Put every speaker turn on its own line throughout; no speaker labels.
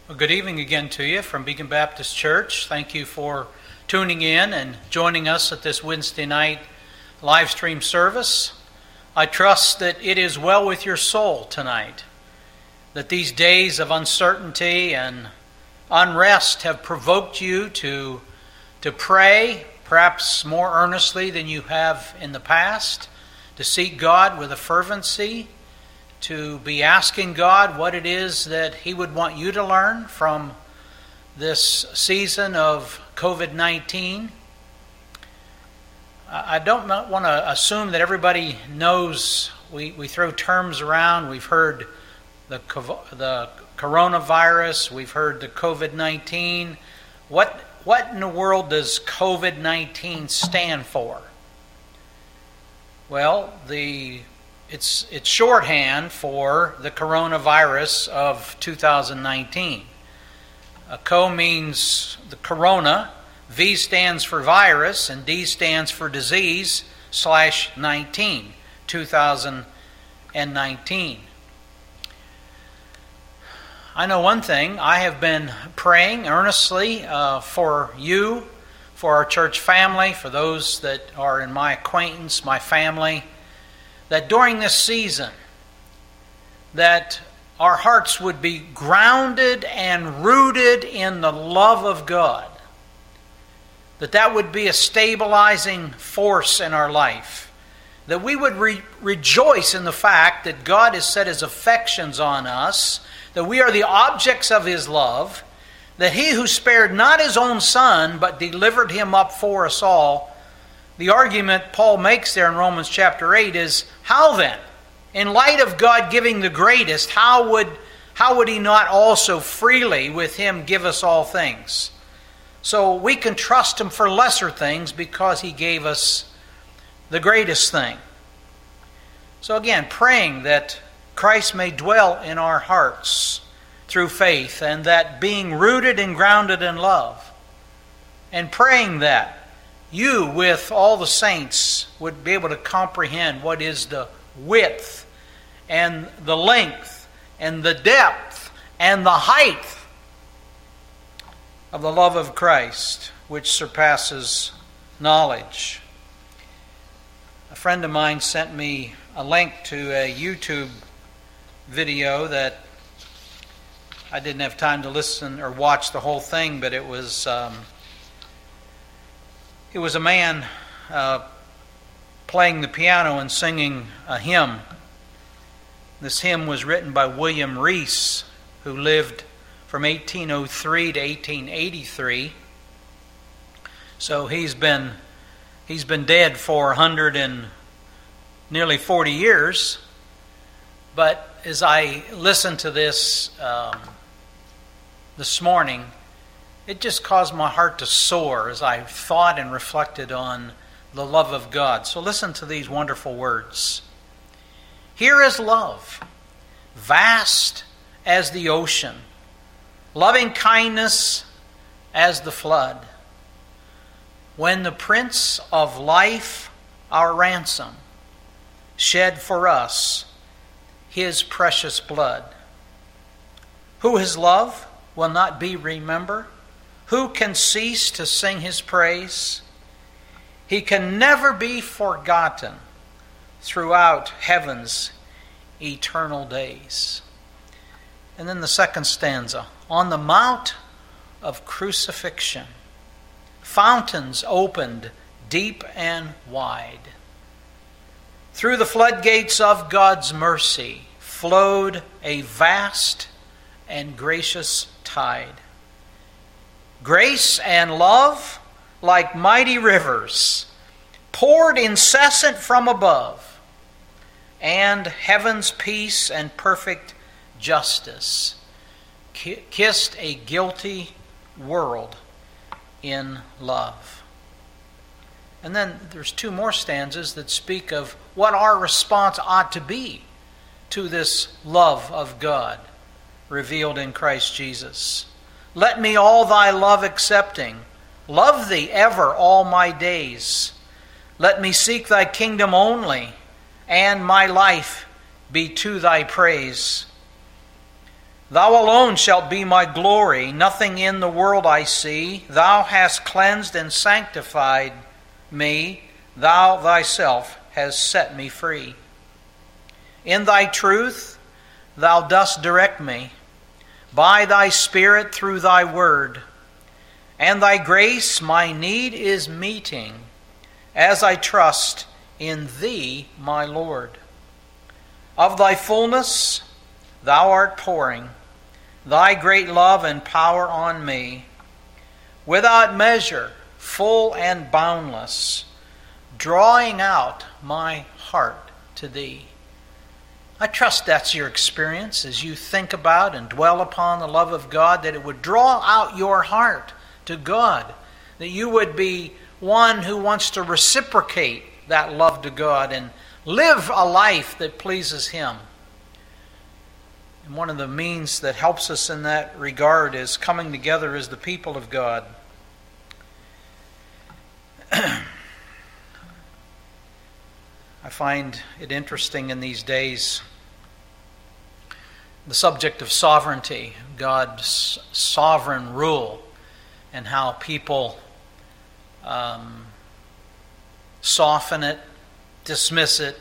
Well, good evening again to you from Beacon Baptist Church. Thank you for tuning in and joining us at this Wednesday night live stream service. I trust that it is well with your soul tonight, that these days of uncertainty and unrest have provoked you to pray, perhaps more earnestly than you have in the past, to seek God with a fervency, to be asking God what it is that He would want you to learn from this season of COVID-19. I don't want to assume that everybody knows. We throw terms around. We've heard the coronavirus. We've heard the COVID-19. What in the world does COVID-19 stand for? Well, it's shorthand for the coronavirus of 2019. Co means the corona, V stands for virus, and D stands for disease /19, 2019. I know one thing. I have been praying earnestly for you, for our church family, for those that are in my acquaintance, my family, that during this season, that our hearts would be grounded and rooted in the love of God, that would be a stabilizing force in our life, that we would rejoice in the fact that God has set His affections on us, that we are the objects of His love, that He who spared not His own Son, but delivered Him up for us all. The argument Paul makes there in Romans chapter 8 is, how then? In light of God giving the greatest, how would He not also freely with Him give us all things? So we can trust Him for lesser things because He gave us the greatest thing. So again, praying that Christ may dwell in our hearts through faith, and that being rooted and grounded in love, and praying that you, with all the saints, would be able to comprehend what is the width and the length and the depth and the height of the love of Christ, which surpasses knowledge. A friend of mine sent me a link to a YouTube video that I didn't have time to listen or watch the whole thing, but it was a man playing the piano and singing a hymn. This hymn was written by William Reese, who lived from 1803 to 1883. So he's been dead for 100 and nearly 40 years. But as I listened to this this morning, it just caused my heart to soar as I thought and reflected on the love of God. So listen to these wonderful words. Here is love, vast as the ocean, loving kindness as the flood. When the Prince of Life, our ransom, shed for us His precious blood. Who His love will not be remembered? Who can cease to sing His praise? He can never be forgotten throughout heaven's eternal days. And then the second stanza. On the mount of crucifixion, fountains opened deep and wide. Through the floodgates of God's mercy flowed a vast and gracious tide. Grace and love, like mighty rivers, poured incessant from above, and heaven's peace and perfect justice kissed a guilty world in love. And then there's two more stanzas that speak of what our response ought to be to this love of God revealed in Christ Jesus. Let me all thy love accepting, love thee ever all my days. Let me seek thy kingdom only, and my life be to thy praise. Thou alone shalt be my glory. Nothing in the world I see. Thou hast cleansed and sanctified me. Thou thyself hast set me free. In thy truth thou dost direct me, by thy Spirit through thy word. And thy grace my need is meeting, as I trust in thee, my Lord. Of thy fullness thou art pouring thy great love and power on me, without measure, full and boundless, drawing out my heart to thee. I trust that's your experience as you think about and dwell upon the love of God, that it would draw out your heart to God, that you would be one who wants to reciprocate that love to God and live a life that pleases Him. And one of the means that helps us in that regard is coming together as the people of God. I find it interesting in these days, the subject of sovereignty, God's sovereign rule, and how people soften it, dismiss it.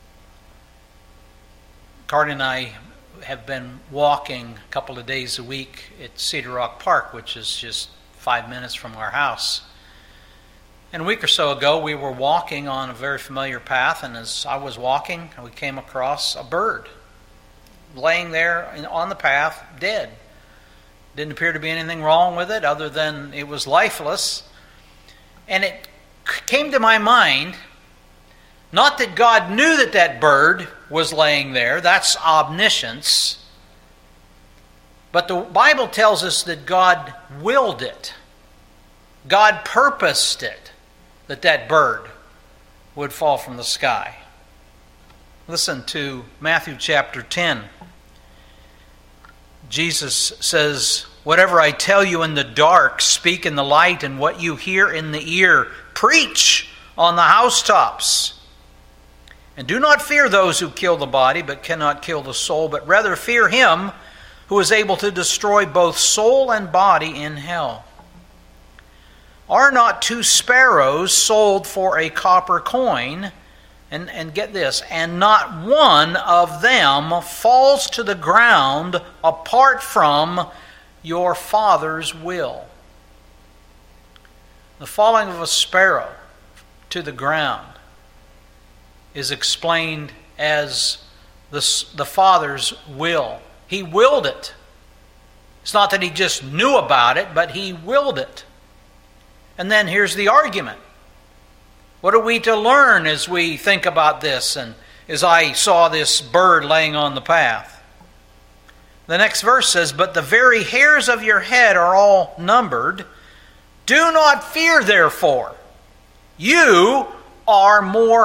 Cardi and I have been walking a couple of days a week at Cedar Rock Park, which is just 5 minutes from our house. And a week or so ago, we were walking on a very familiar path, and as I was walking, we came across a bird laying there on the path, dead. Didn't appear to be anything wrong with it other than it was lifeless. And it came to my mind, not that God knew that that bird was laying there, that's omniscience, but the Bible tells us that God willed it. God purposed it, that that bird would fall from the sky. Listen to Matthew chapter 10. Jesus says, "Whatever I tell you in the dark, speak in the light, and what you hear in the ear, preach on the housetops. And do not fear those who kill the body, but cannot kill the soul, but rather fear Him who is able to destroy both soul and body in hell. Are not 2 sparrows sold for a copper coin? And get this, and not one of them falls to the ground apart from your Father's will." The falling of a sparrow to the ground is explained as the Father's will. He willed it. It's not that He just knew about it, but He willed it. And then here's the argument. What are we to learn as we think about this and as I saw this bird laying on the path? The next verse says, "But the very hairs of your head are all numbered. Do not fear, therefore. You are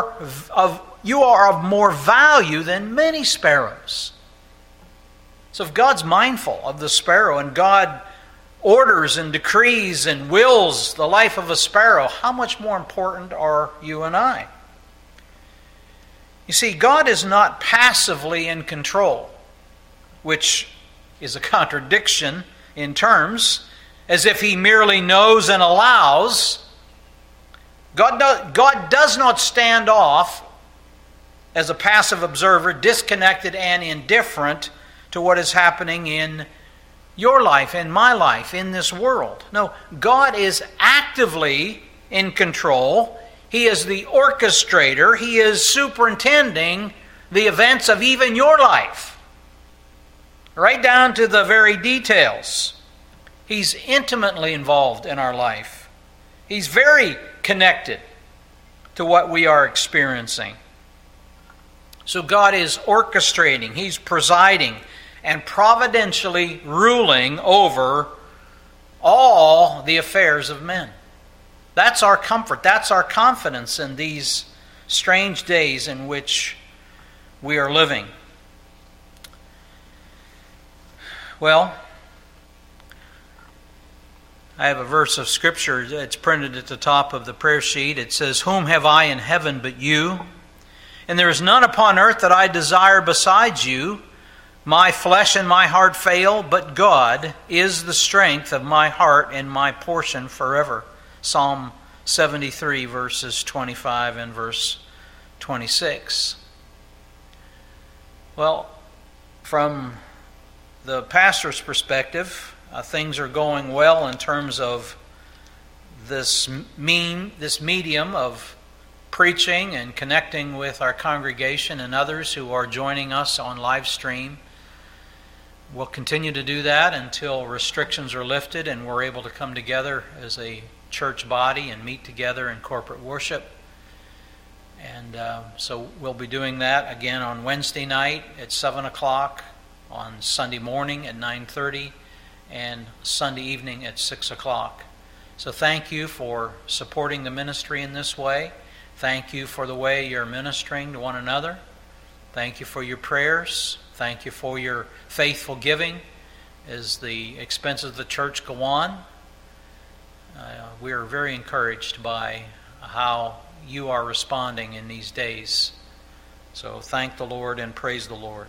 of more value than many sparrows." So if God's mindful of the sparrow and God orders and decrees and wills the life of a sparrow, how much more important are you and I? You see, God is not passively in control, which is a contradiction in terms, as if He merely knows and allows. God does not stand off as a passive observer, disconnected and indifferent to what is happening in your life, in my life, in this world. No, God is actively in control. He is the orchestrator. He is superintending the events of even your life, right down to the very details. He's intimately involved in our life. He's very connected to what we are experiencing. So God is orchestrating. He's presiding and providentially ruling over all the affairs of men. That's our comfort. That's our confidence in these strange days in which we are living. Well, I have a verse of Scripture. It's printed at the top of the prayer sheet. It says, "Whom have I in heaven but you? And there is none upon earth that I desire besides you. My flesh and my heart fail, but God is the strength of my heart and my portion forever. Psalm 73, verses 25 and verse 26. Well, from the pastor's perspective, things are going well in terms of this medium of preaching and connecting with our congregation and others who are joining us on live stream. We'll continue to do that until restrictions are lifted and we're able to come together as a church body and meet together in corporate worship. And so we'll be doing that again on Wednesday night at 7 o'clock, on Sunday morning at 9:30, and Sunday evening at 6 o'clock. So thank you for supporting the ministry in this way. Thank you for the way you're ministering to one another. Thank you for your prayers. Thank you for your faithful giving as the expenses of the church go on. We are very encouraged by how you are responding in these days. So thank the Lord and praise the Lord.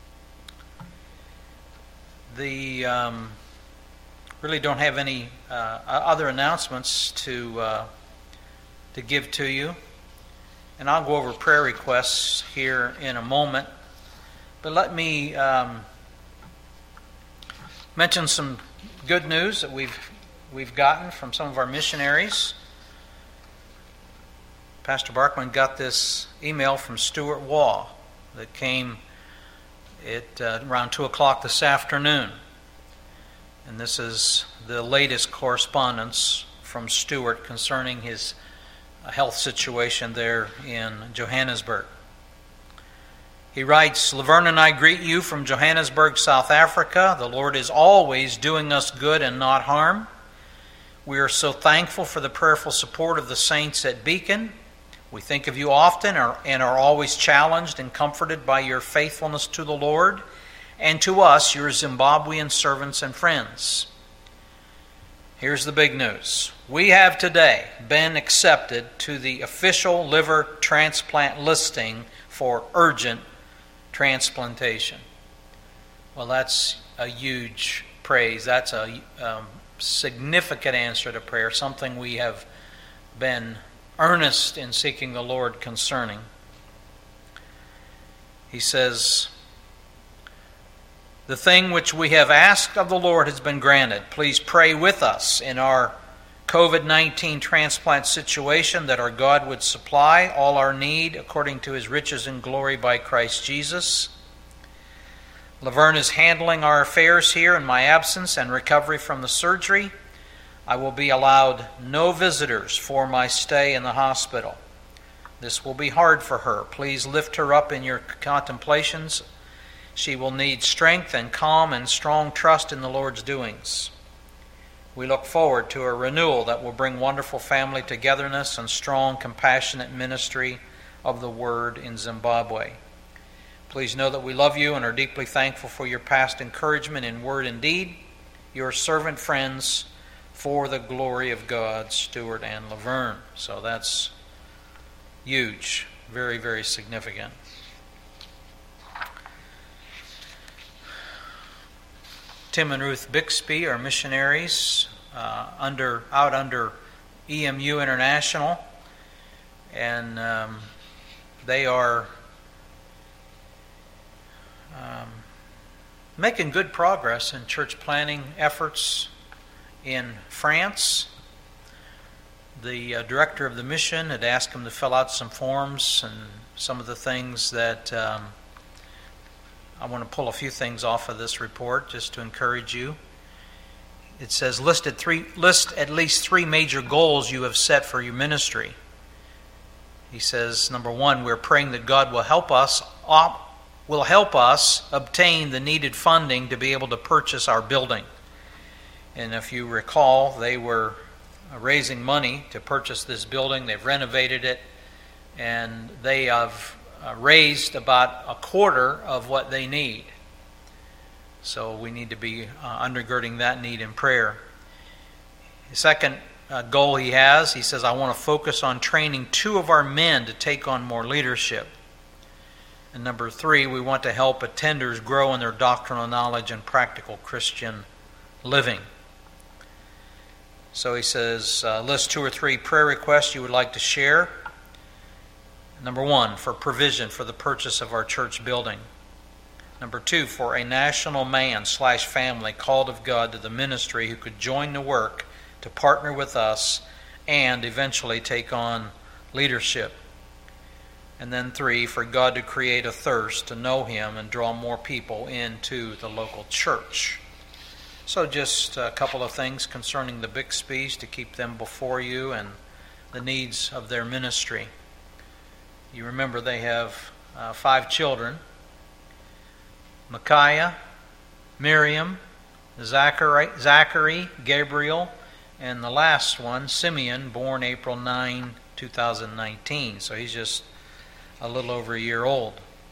Really don't have any other announcements to give to you. And I'll go over prayer requests here in a moment. But let me mention some good news that we've gotten from some of our missionaries. Pastor Barkman got this email from Stuart Waugh that came at around 2 o'clock this afternoon. And this is the latest correspondence from Stuart concerning his health situation there in Johannesburg. He writes, Laverne and I greet you from Johannesburg, South Africa. The Lord is always doing us good and not harm. We are so thankful for the prayerful support of the saints at Beacon. We think of you often and are always challenged and comforted by your faithfulness to the Lord and to us, your Zimbabwean servants and friends. Here's the big news. We have today been accepted to the official liver transplant listing for urgent transplantation. Well, that's a huge praise. That's a significant answer to prayer, something we have been earnest in seeking the Lord concerning. He says, the thing which we have asked of the Lord has been granted. Please pray with us in our COVID-19 transplant situation that our God would supply all our need according to his riches and glory by Christ Jesus. Laverne is handling our affairs here in my absence and recovery from the surgery. I will be allowed no visitors for my stay in the hospital. This will be hard for her. Please lift her up in your contemplations. She will need strength and calm and strong trust in the Lord's doings. We look forward to a renewal that will bring wonderful family togetherness and strong, compassionate ministry of the Word in Zimbabwe. Please know that we love you and are deeply thankful for your past encouragement in word and deed. Your servant friends, for the glory of God, Stuart and Laverne. So that's huge, very, very significant. Tim and Ruth Bixby are missionaries out under EMU International, and they are making good progress in church planning efforts in France. The director of the mission had asked him to fill out some forms and some of the things that I want to pull a few things off of this report just to encourage you. It says list at least 3 major goals you have set for your ministry. He says, number 1, we're praying that God will help us obtain the needed funding to be able to purchase our building. And if you recall, they were raising money to purchase this building. They've renovated it, and they have raised about a quarter of what they need. So we need to be undergirding that need in prayer. The second goal he says, I want to focus on training 2 of our men to take on more leadership. And number 3, we want to help attenders grow in their doctrinal knowledge and practical Christian living. So he says, list 2 or 3 prayer requests you would like to share. Number 1, for provision for the purchase of our church building. Number 2, for a national man/family called of God to the ministry who could join the work to partner with us and eventually take on leadership. And then 3, for God to create a thirst to know Him and draw more people into the local church. So just a couple of things concerning the Bixbys to keep them before you and the needs of their ministry. You remember they have 5 children: Micaiah, Miriam, Zachary, Gabriel, and the last one, Simeon, born April 9, 2019. So he's just a little over a year old.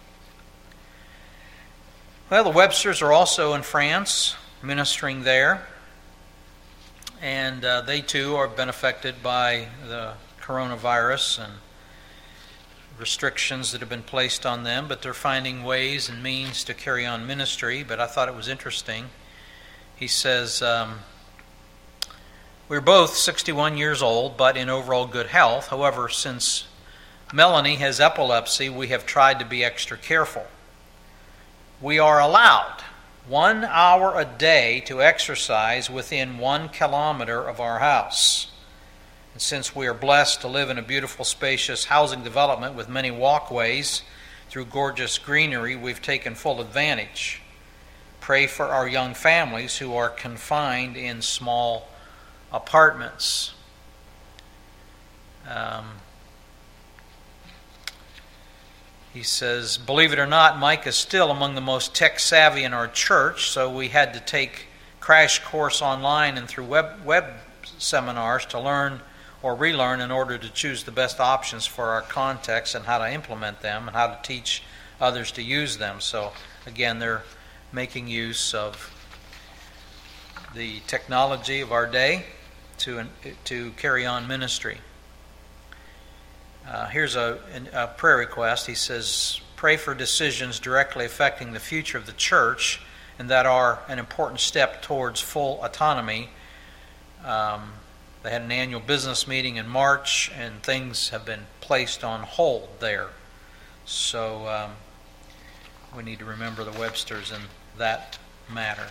Well, the Websters are also in France, ministering there. And they too have been affected by the coronavirus and restrictions that have been placed on them, but they're finding ways and means to carry on ministry. But I thought it was interesting. He says, we're both 61 years old, but in overall good health. However, since Melanie has epilepsy, we have tried to be extra careful. We are allowed 1 hour a day to exercise within 1 kilometer of our house. And since we are blessed to live in a beautiful, spacious housing development with many walkways through gorgeous greenery, we've taken full advantage. Pray for our young families who are confined in small apartments. He says, believe it or not, Mike is still among the most tech-savvy in our church, so we had to take crash course online and through web seminars to learn or relearn in order to choose the best options for our context and how to implement them and how to teach others to use them. So again, they're making use of the technology of our day to carry on ministry. Here's a prayer request. He says, pray for decisions directly affecting the future of the church and that are an important step towards full autonomy. They had an annual business meeting in March, and things have been placed on hold there. So we need to remember the Websters in that matter.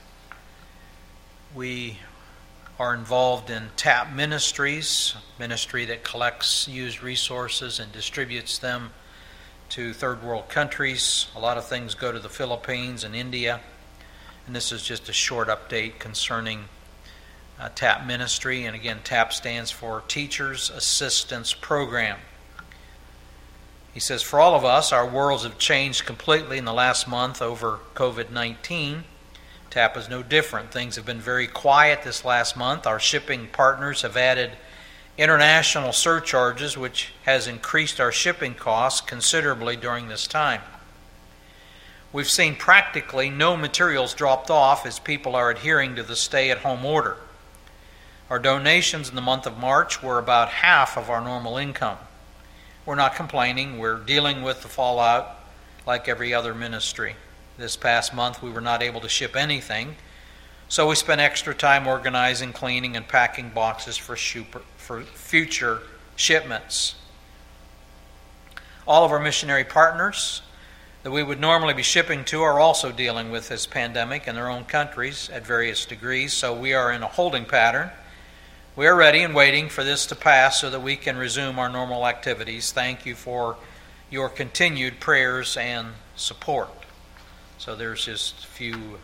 We are involved in TAP Ministries, ministry that collects used resources and distributes them to third world countries. A lot of things go to the Philippines and India. And this is just a short update concerning TAP Ministry. And again, TAP stands for Teachers Assistance Program. He says, for all of us, our worlds have changed completely in the last month over COVID-19. TAP is no different. Things have been very quiet this last month. Our shipping partners have added international surcharges, which has increased our shipping costs considerably during this time. We've seen practically no materials dropped off as people are adhering to the stay-at-home order. Our donations in the month of March were about half of our normal income. We're not complaining. We're dealing with the fallout like every other ministry. This past month we were not able to ship anything, so we spent extra time organizing, cleaning, and packing boxes for future shipments. All of our missionary partners that we would normally be shipping to are also dealing with this pandemic in their own countries at various degrees, so we are in a holding pattern. We are ready and waiting for this to pass so that we can resume our normal activities. Thank you for your continued prayers and support. So there's just a few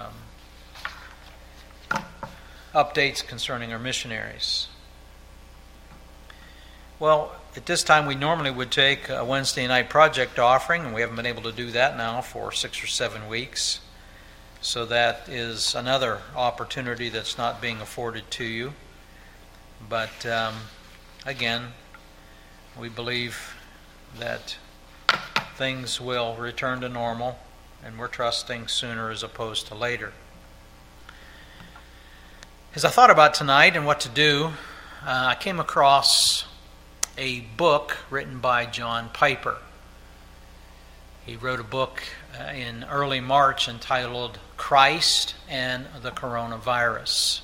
updates concerning our missionaries. Well, at this time we normally would take a Wednesday night project offering, and we haven't been able to do that now for 6 or 7 weeks. So that is another opportunity that's not being afforded to you. But again, we believe that things will return to normal, and we're trusting sooner as opposed to later. As I thought about tonight and what to do, I came across a book written by John Piper. He wrote a book in early March entitled Christ and the Coronavirus.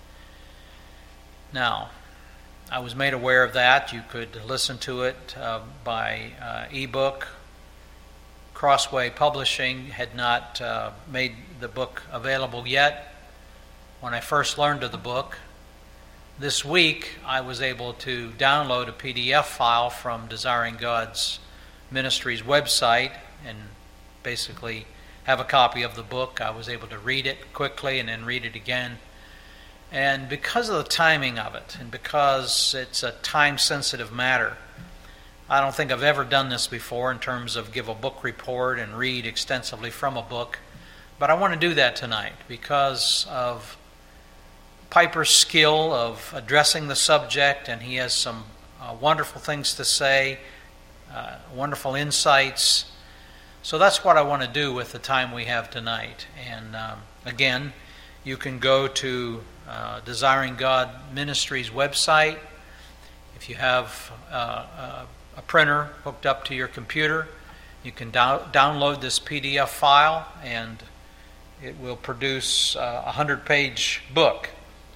Now, I was made aware of that. You could listen to it by ebook. Crossway Publishing had not made the book available yet. When I first learned of the book, this week I was able to download a PDF file from Desiring God's Ministries website and basically have a copy of the book. I was able to read it quickly and then read it again. And because of the timing of it, and because it's a time-sensitive matter, I don't think I've ever done this before in terms of give a book report and read extensively from a book. But I want to do that tonight because of Piper's skill of addressing the subject, and he has some wonderful things to say, wonderful insights. So that's what I want to do with the time we have tonight. And again, you can go to Desiring God Ministries website. If you have a printer hooked up to your computer, you can download this PDF file, and it will produce a 100-page book.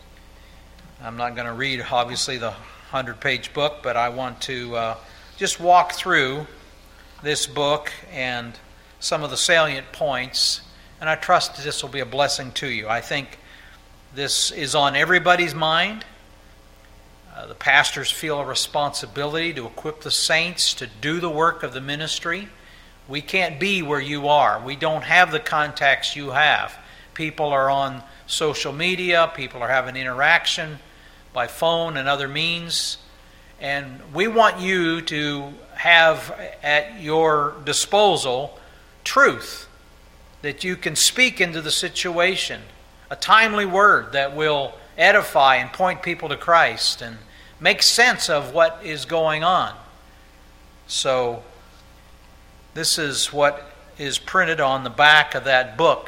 I'm not going to read, obviously, the 100-page book, but I want to just walk through this book and some of the salient points, and I trust that this will be a blessing to you. I think this is on everybody's mind. The pastors feel a responsibility to equip the saints to do the work of the ministry. We can't be where you are. We don't have the contacts you have. People are on social media. People are having interaction by phone and other means. And we want you to have at your disposal truth that you can speak into the situation. A timely word that will edify and point people to Christ and make sense of what is going on. So, this is what is printed on the back of that book.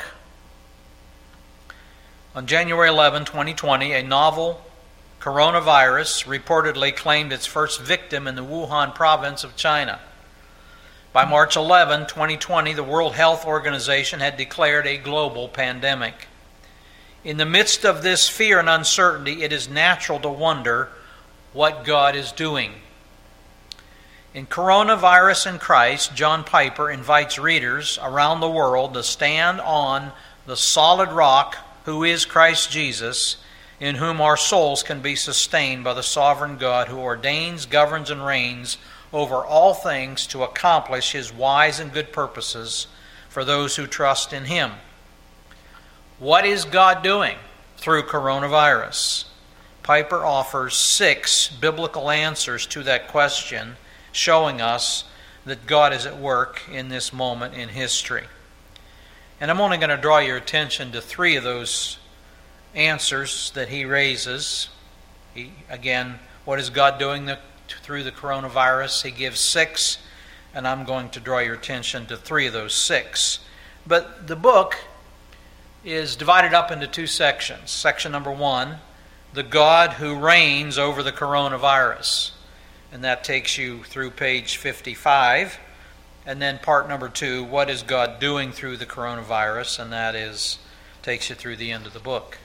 On January 11, 2020, a novel coronavirus reportedly claimed its first victim in the Wuhan province of China. By March 11, 2020, the World Health Organization had declared a global pandemic. In the midst of this fear and uncertainty, it is natural to wonder what God is doing. In Coronavirus and Christ, John Piper invites readers around the world to stand on the solid rock who is Christ Jesus, in whom our souls can be sustained by the sovereign God who ordains, governs, and reigns over all things to accomplish His wise and good purposes for those who trust in Him. What is God doing through coronavirus? Piper offers 6 biblical answers to that question, showing us that God is at work in this moment in history. And I'm only going to draw your attention to 3 of those answers that he raises. Again, what is God doing through the coronavirus? He gives 6, and I'm going to draw your attention to 3 of those 6. But the book is divided up into 2 sections. Section number 1, the God who reigns over the coronavirus. And that takes you through page 55. And then part number 2, what is God doing through the coronavirus? And that takes you through the end of the book.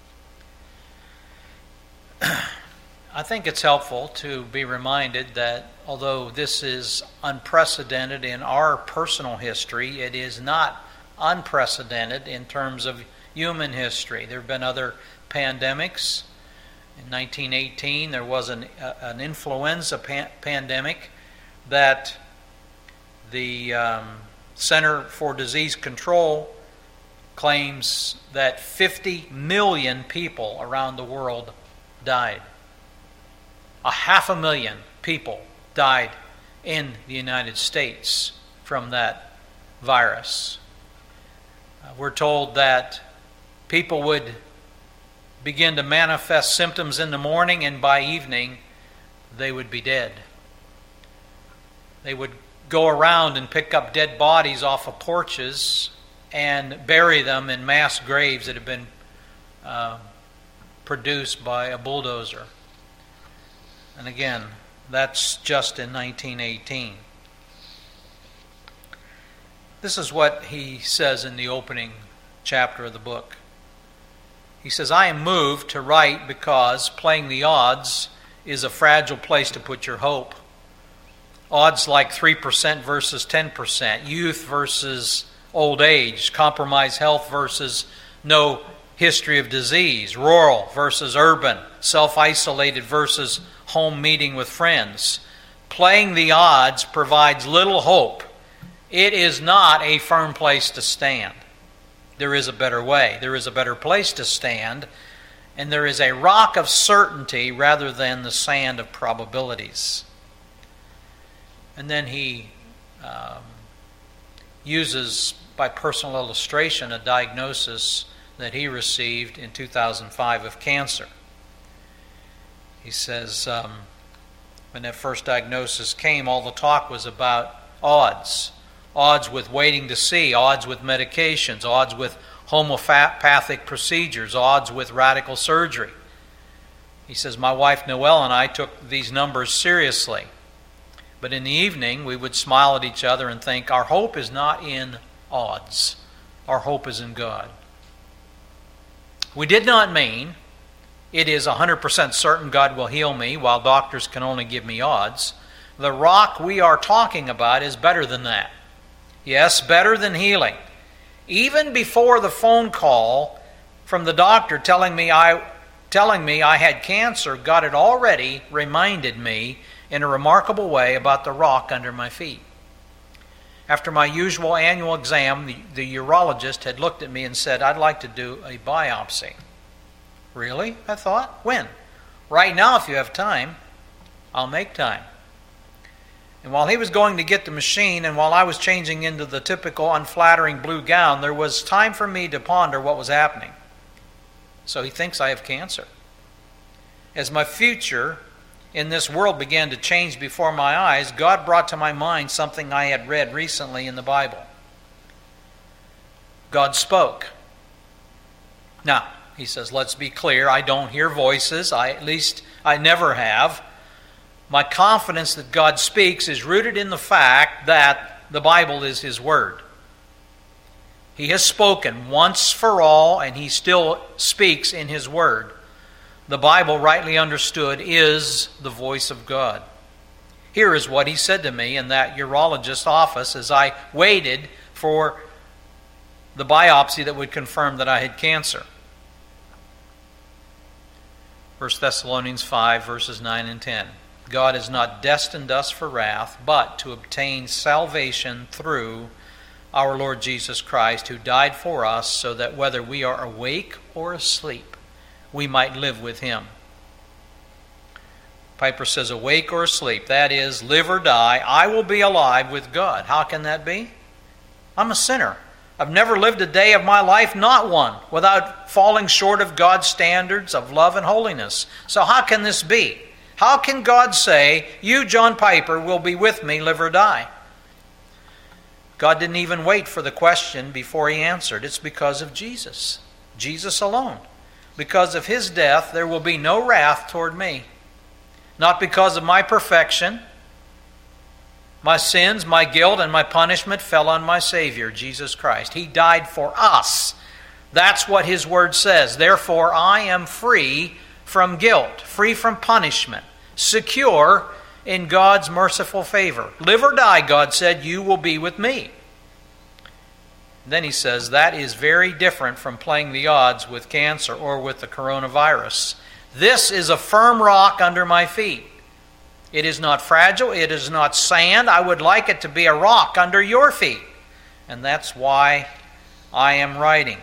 I think it's helpful to be reminded that although this is unprecedented in our personal history, it is not unprecedented in terms of human history. There have been other pandemics. In 1918, there was an influenza pandemic that the Center for Disease Control claims that 50 million people around the world died. 500,000 people died in the United States from that virus. We're told that people would begin to manifest symptoms in the morning, and by evening they would be dead. They would go around and pick up dead bodies off of porches and bury them in mass graves that have been produced by a bulldozer. And again, that's just in 1918. This is what he says in the opening chapter of the book. He says, I am moved to write because playing the odds is a fragile place to put your hope. Odds like 3% versus 10%, youth versus old age, compromised health versus no history of disease, rural versus urban, self-isolated versus home meeting with friends. Playing the odds provides little hope. It is not a firm place to stand. There is a better way. There is a better place to stand, and there is a rock of certainty rather than the sand of probabilities. And then he uses, by personal illustration, a diagnosis that he received in 2005 of cancer. He says, when that first diagnosis came, all the talk was about odds. Odds with waiting to see, odds with medications, odds with homeopathic procedures, odds with radical surgery. He says, my wife Noelle and I took these numbers seriously. But in the evening, we would smile at each other and think, our hope is not in odds. Our hope is in God. We did not mean it is 100% certain God will heal me while doctors can only give me odds. The rock we are talking about is better than that. Yes, better than healing. Even before the phone call from the doctor telling me I had cancer, God had already reminded me in a remarkable way about the rock under my feet. After my usual annual exam, the urologist had looked at me and said, I'd like to do a biopsy. Really? I thought. When? Right now, if you have time. I'll make time. And while he was going to get the machine, and while I was changing into the typical unflattering blue gown, there was time for me to ponder what was happening. So he thinks I have cancer. As my future in this world began to change before my eyes, God brought to my mind something I had read recently in the Bible. God spoke. Now, he says, let's be clear, I don't hear voices. At least I never have. My confidence that God speaks is rooted in the fact that the Bible is His Word. He has spoken once for all, and He still speaks in His Word. The Bible, rightly understood, is the voice of God. Here is what He said to me in that urologist's office as I waited for the biopsy that would confirm that I had cancer. 1 Thessalonians 5, verses 9 and 10. God has not destined us for wrath, but to obtain salvation through our Lord Jesus Christ, who died for us, so that whether we are awake or asleep, we might live with Him. Piper says, awake or asleep, that is, live or die, I will be alive with God. How can that be? I'm a sinner. I've never lived a day of my life, not one, without falling short of God's standards of love and holiness. So how can this be? How can God say, you, John Piper, will be with me, live or die? God didn't even wait for the question before He answered. It's because of Jesus. Jesus alone. Because of His death, there will be no wrath toward me. Not because of my perfection. My sins, my guilt, and my punishment fell on my Savior, Jesus Christ. He died for us. That's what His Word says. Therefore, I am free from guilt, free from punishment, secure in God's merciful favor. Live or die, God said, you will be with me. Then He says, that is very different from playing the odds with cancer or with the coronavirus. This is a firm rock under my feet. It is not fragile. It is not sand. I would like it to be a rock under your feet. And that's why I am writing.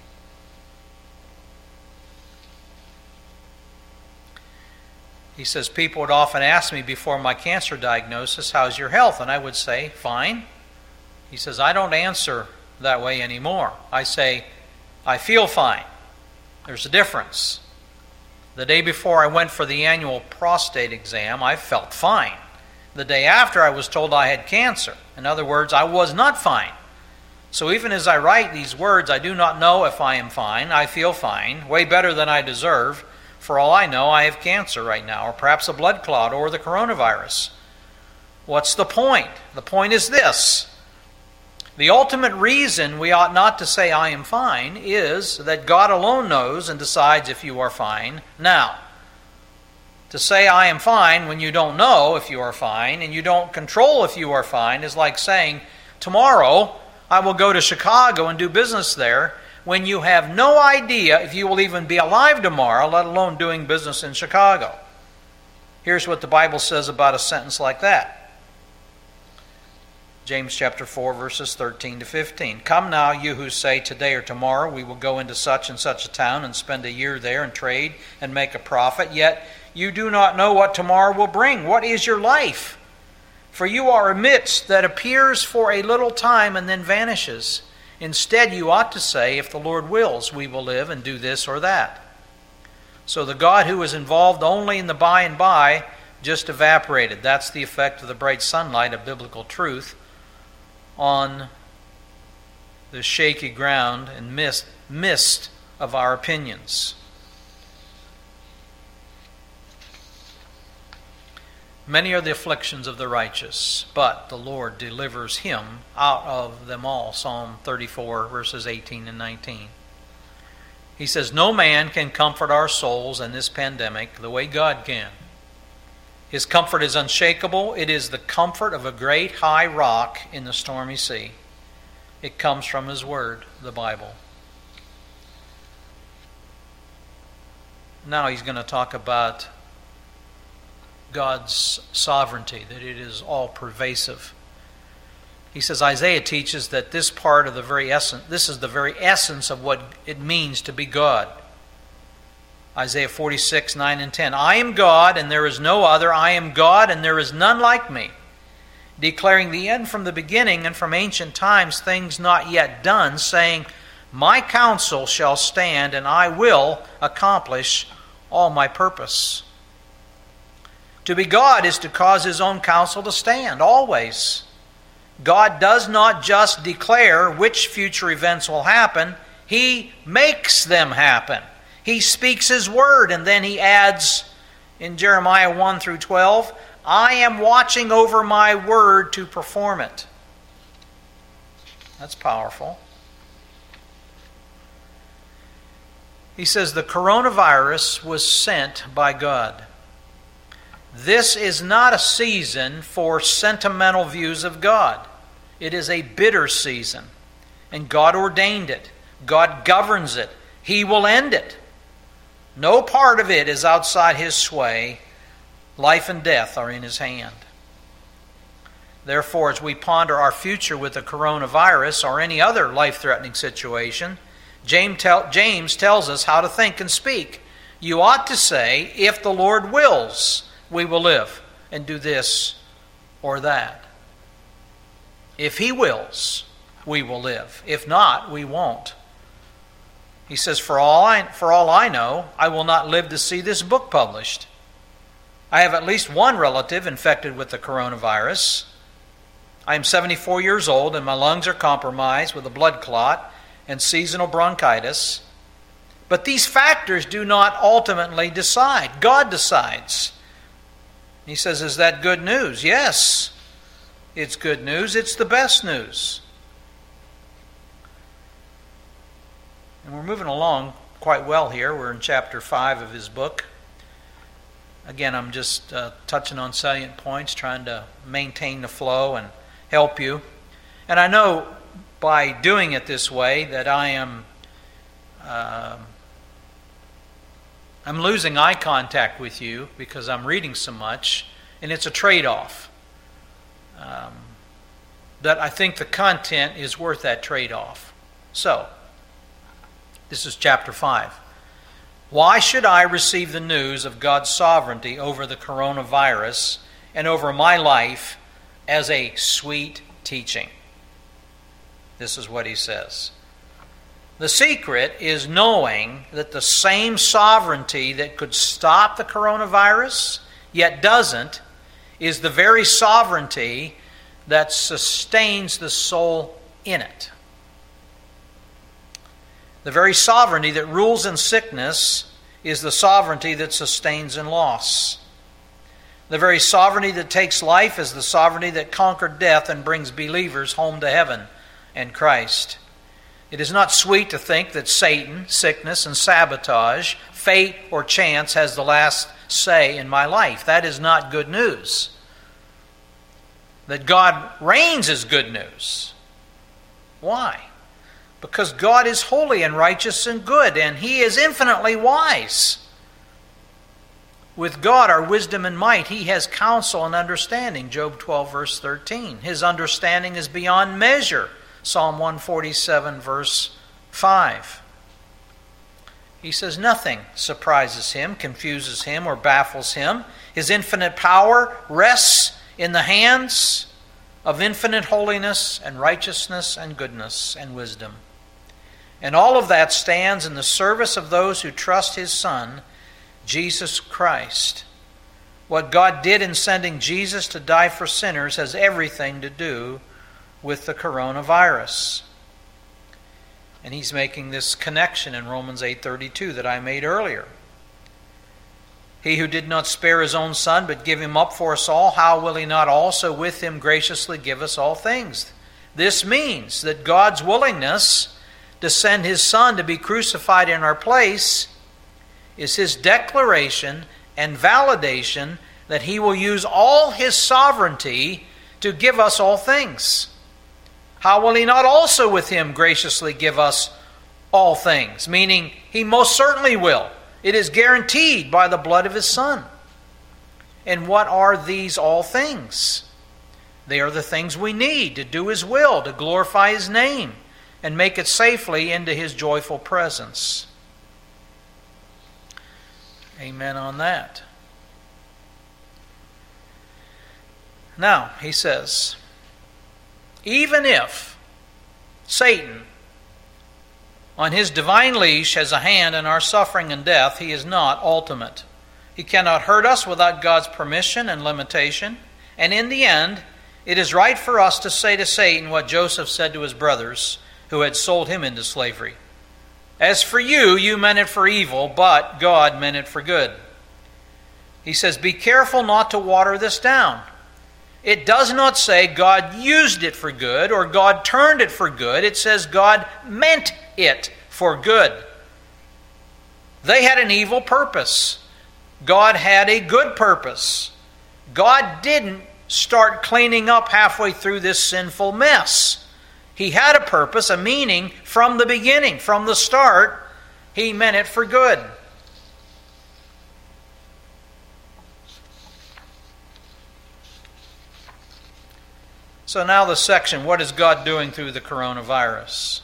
He says, people would often ask me before my cancer diagnosis, how's your health? And I would say, fine. He says, I don't answer that way anymore. I say, I feel fine. There's a difference. The day before I went for the annual prostate exam, I felt fine. The day after, I was told I had cancer. In other words, I was not fine. So even as I write these words, I do not know if I am fine. I feel fine, way better than I deserve. For all I know, I have cancer right now, or perhaps a blood clot, or the coronavirus. What's the point? The point is this. The ultimate reason we ought not to say, I am fine, is that God alone knows and decides if you are fine. Now, to say I am fine when you don't know if you are fine and you don't control if you are fine is like saying, tomorrow I will go to Chicago and do business there, when you have no idea if you will even be alive tomorrow, let alone doing business in Chicago. Here's what the Bible says about a sentence like that. James chapter 4, verses 13 to 15. Come now, you who say, today or tomorrow we will go into such and such a town and spend a year there and trade and make a profit, yet you do not know what tomorrow will bring. What is your life? For you are a mist that appears for a little time and then vanishes. Instead, you ought to say, if the Lord wills, we will live and do this or that. So the God who is involved only in the by and by just evaporated. That's the effect of the bright sunlight of biblical truth on the shaky ground and mist of our opinions. Many are the afflictions of the righteous, but the Lord delivers him out of them all. Psalm 34, verses 18 and 19. He says, no man can comfort our souls in this pandemic the way God can. His comfort is unshakable. It is the comfort of a great high rock in the stormy sea. It comes from His Word, the Bible. Now he's going to talk about God's sovereignty, that it is all pervasive. He says Isaiah teaches that this part of the very essence, this is the very essence of what it means to be God. Isaiah 46, 9 and 10. I am God and there is no other. I am God and there is none like me. Declaring the end from the beginning and from ancient times, things not yet done, saying, my counsel shall stand and I will accomplish all my purpose. To be God is to cause His own counsel to stand, always. God does not just declare which future events will happen, He makes them happen. He speaks His word, and then He adds in Jeremiah 1 through 12, I am watching over my word to perform it. That's powerful. He says the coronavirus was sent by God. This is not a season for sentimental views of God. It is a bitter season, and God ordained it. God governs it. He will end it. No part of it is outside His sway. Life and death are in His hand. Therefore, as we ponder our future with the coronavirus or any other life-threatening situation, James tells us how to think and speak. You ought to say, if the Lord wills, we will live and do this or that. If He wills, we will live. If not, we won't. He says, for all I know, I will not live to see this book published. I have at least one relative infected with the coronavirus. I am 74 years old and my lungs are compromised with a blood clot and seasonal bronchitis. But these factors do not ultimately decide. God decides. He says, is that good news? Yes, it's good news. It's the best news. And we're moving along quite well here. We're in chapter 5 of his book. Again, I'm just touching on salient points, trying to maintain the flow and help you. And I know by doing it this way that I'm losing eye contact with you because I'm reading so much, and it's a trade-off. That I think the content is worth that trade-off. So, this is chapter 5. Why should I receive the news of God's sovereignty over the coronavirus and over my life as a sweet teaching? This is what he says. The secret is knowing that the same sovereignty that could stop the coronavirus, yet doesn't, is the very sovereignty that sustains the soul in it. The very sovereignty that rules in sickness is the sovereignty that sustains in loss. The very sovereignty that takes life is the sovereignty that conquered death and brings believers home to heaven, and Christ. It is not sweet to think that Satan, sickness, and sabotage, fate, or chance has the last say in my life. That is not good news. That God reigns is good news. Why? Because God is holy and righteous and good, and He is infinitely wise. With God are wisdom and might. He has counsel and understanding. Job 12, verse 13. His understanding is beyond measure. Psalm 147, verse 5. He says nothing surprises Him, confuses Him, or baffles Him. His infinite power rests in the hands of infinite holiness and righteousness and goodness and wisdom. And all of that stands in the service of those who trust His Son, Jesus Christ. What God did in sending Jesus to die for sinners has everything to do with the coronavirus. And he's making this connection in Romans 8:32 that I made earlier. He who did not spare His own Son, but give Him up for us all, how will He not also with Him graciously give us all things? This means that God's willingness to send His Son to be crucified in our place is His declaration and validation that He will use all His sovereignty to give us all things. How will He not also with Him graciously give us all things? Meaning, He most certainly will. It is guaranteed by the blood of His Son. And what are these all things? They are the things we need to do His will, to glorify His name, and make it safely into His joyful presence. Amen on that. Now, he says, even if Satan, on his divine leash, has a hand in our suffering and death, he is not ultimate. He cannot hurt us without God's permission and limitation. And in the end, it is right for us to say to Satan what Joseph said to his brothers who had sold him into slavery. As for you, you meant it for evil, but God meant it for good. He says, be careful not to water this down. It does not say God used it for good or God turned it for good. It says God meant it for good. They had an evil purpose. God had a good purpose. God didn't start cleaning up halfway through this sinful mess. He had a purpose, a meaning from the beginning, from the start. He meant it for good. So now the section, what is God doing through the coronavirus?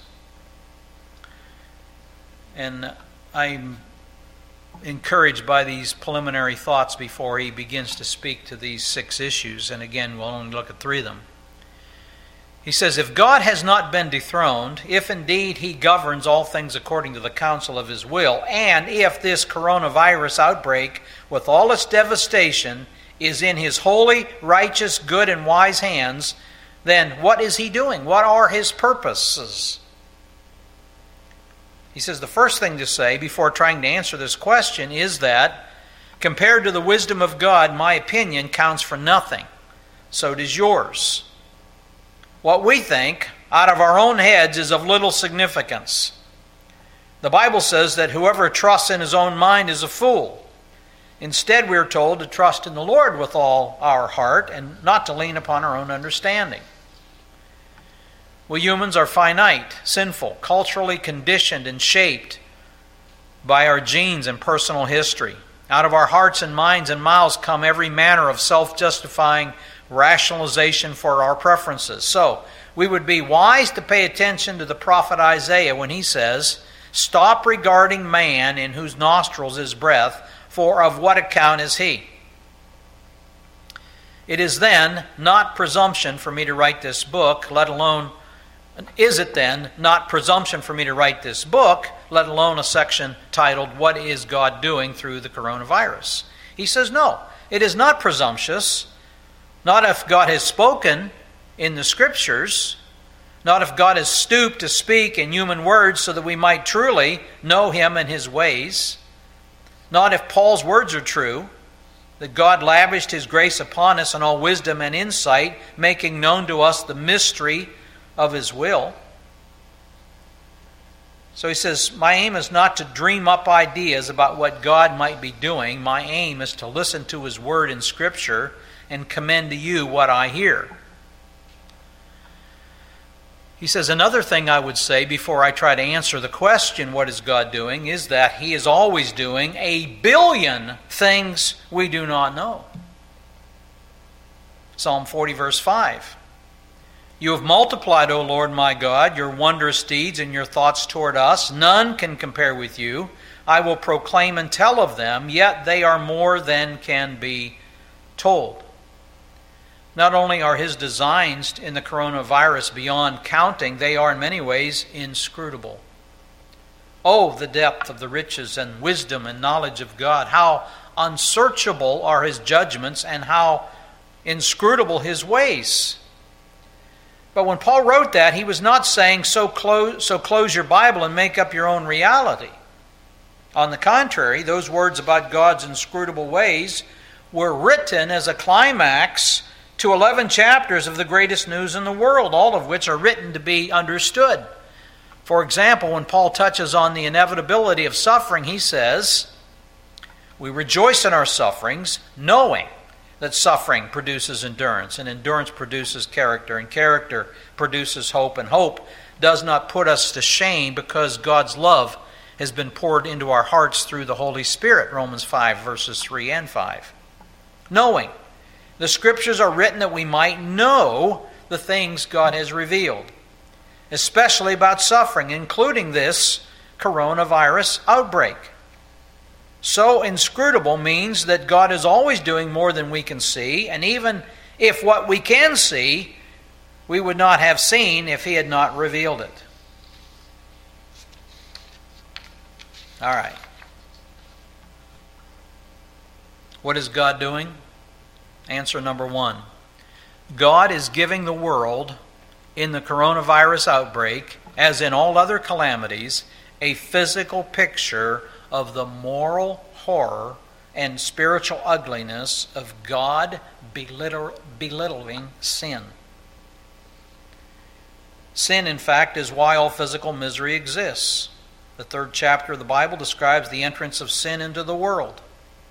And I'm encouraged by these preliminary thoughts before he begins to speak to these 6 issues. And again, we'll only look at 3 of them. He says, if God has not been dethroned, if indeed He governs all things according to the counsel of His will, and if this coronavirus outbreak, with all its devastation, is in His holy, righteous, good, and wise hands, then what is He doing? What are His purposes? He says the first thing to say before trying to answer this question is that, compared to the wisdom of God, my opinion counts for nothing. So does yours. What we think out of our own heads is of little significance. The Bible says that whoever trusts in his own mind is a fool. Instead, we are told to trust in the Lord with all our heart and not to lean upon our own understanding. We humans are finite, sinful, culturally conditioned and shaped by our genes and personal history. Out of our hearts and minds and mouths come every manner of self-justifying rationalization for our preferences. So, we would be wise to pay attention to the prophet Isaiah when he says, stop regarding man in whose nostrils is breath, for of what account is he? It is then not presumption for me to write this book, let alone is it then not presumption for me to write this book, let alone a section titled, What is God Doing Through the Coronavirus? He says, no, it is not presumptuous, not if God has spoken in the Scriptures, not if God has stooped to speak in human words so that we might truly know Him and His ways, not if Paul's words are true, that God lavished His grace upon us in all wisdom and insight, making known to us the mystery of His will. So he says, my aim is not to dream up ideas about what God might be doing. My aim is to listen to His Word in Scripture and commend to you what I hear. He says, another thing I would say before I try to answer the question, what is God doing, is that He is always doing 1 billion things we do not know. Psalm 40, verse 5. You have multiplied, O Lord my God, your wondrous deeds and your thoughts toward us. None can compare with you. I will proclaim and tell of them, yet they are more than can be told. Not only are His designs in the coronavirus beyond counting, they are in many ways inscrutable. Oh, the depth of the riches and wisdom and knowledge of God. How unsearchable are His judgments and how inscrutable His ways. But when Paul wrote that, he was not saying, so close your Bible and make up your own reality. On the contrary, those words about God's inscrutable ways were written as a climax to 11 chapters of the greatest news in the world, all of which are written to be understood. For example, when Paul touches on the inevitability of suffering, he says, we rejoice in our sufferings, knowing that suffering produces endurance, and endurance produces character, and character produces hope, and hope does not put us to shame because God's love has been poured into our hearts through the Holy Spirit, Romans 5, verses 3 and 5. Knowing. The Scriptures are written that we might know the things God has revealed, especially about suffering, including this coronavirus outbreak. So inscrutable means that God is always doing more than we can see, and even if what we can see, we would not have seen if He had not revealed it. All right. What is God doing? Answer number 1. God is giving the world, in the coronavirus outbreak, as in all other calamities, a physical picture of the moral horror and spiritual ugliness of God belittling sin. Sin, in fact, is why all physical misery exists. The 3rd chapter of the Bible describes the entrance of sin into the world.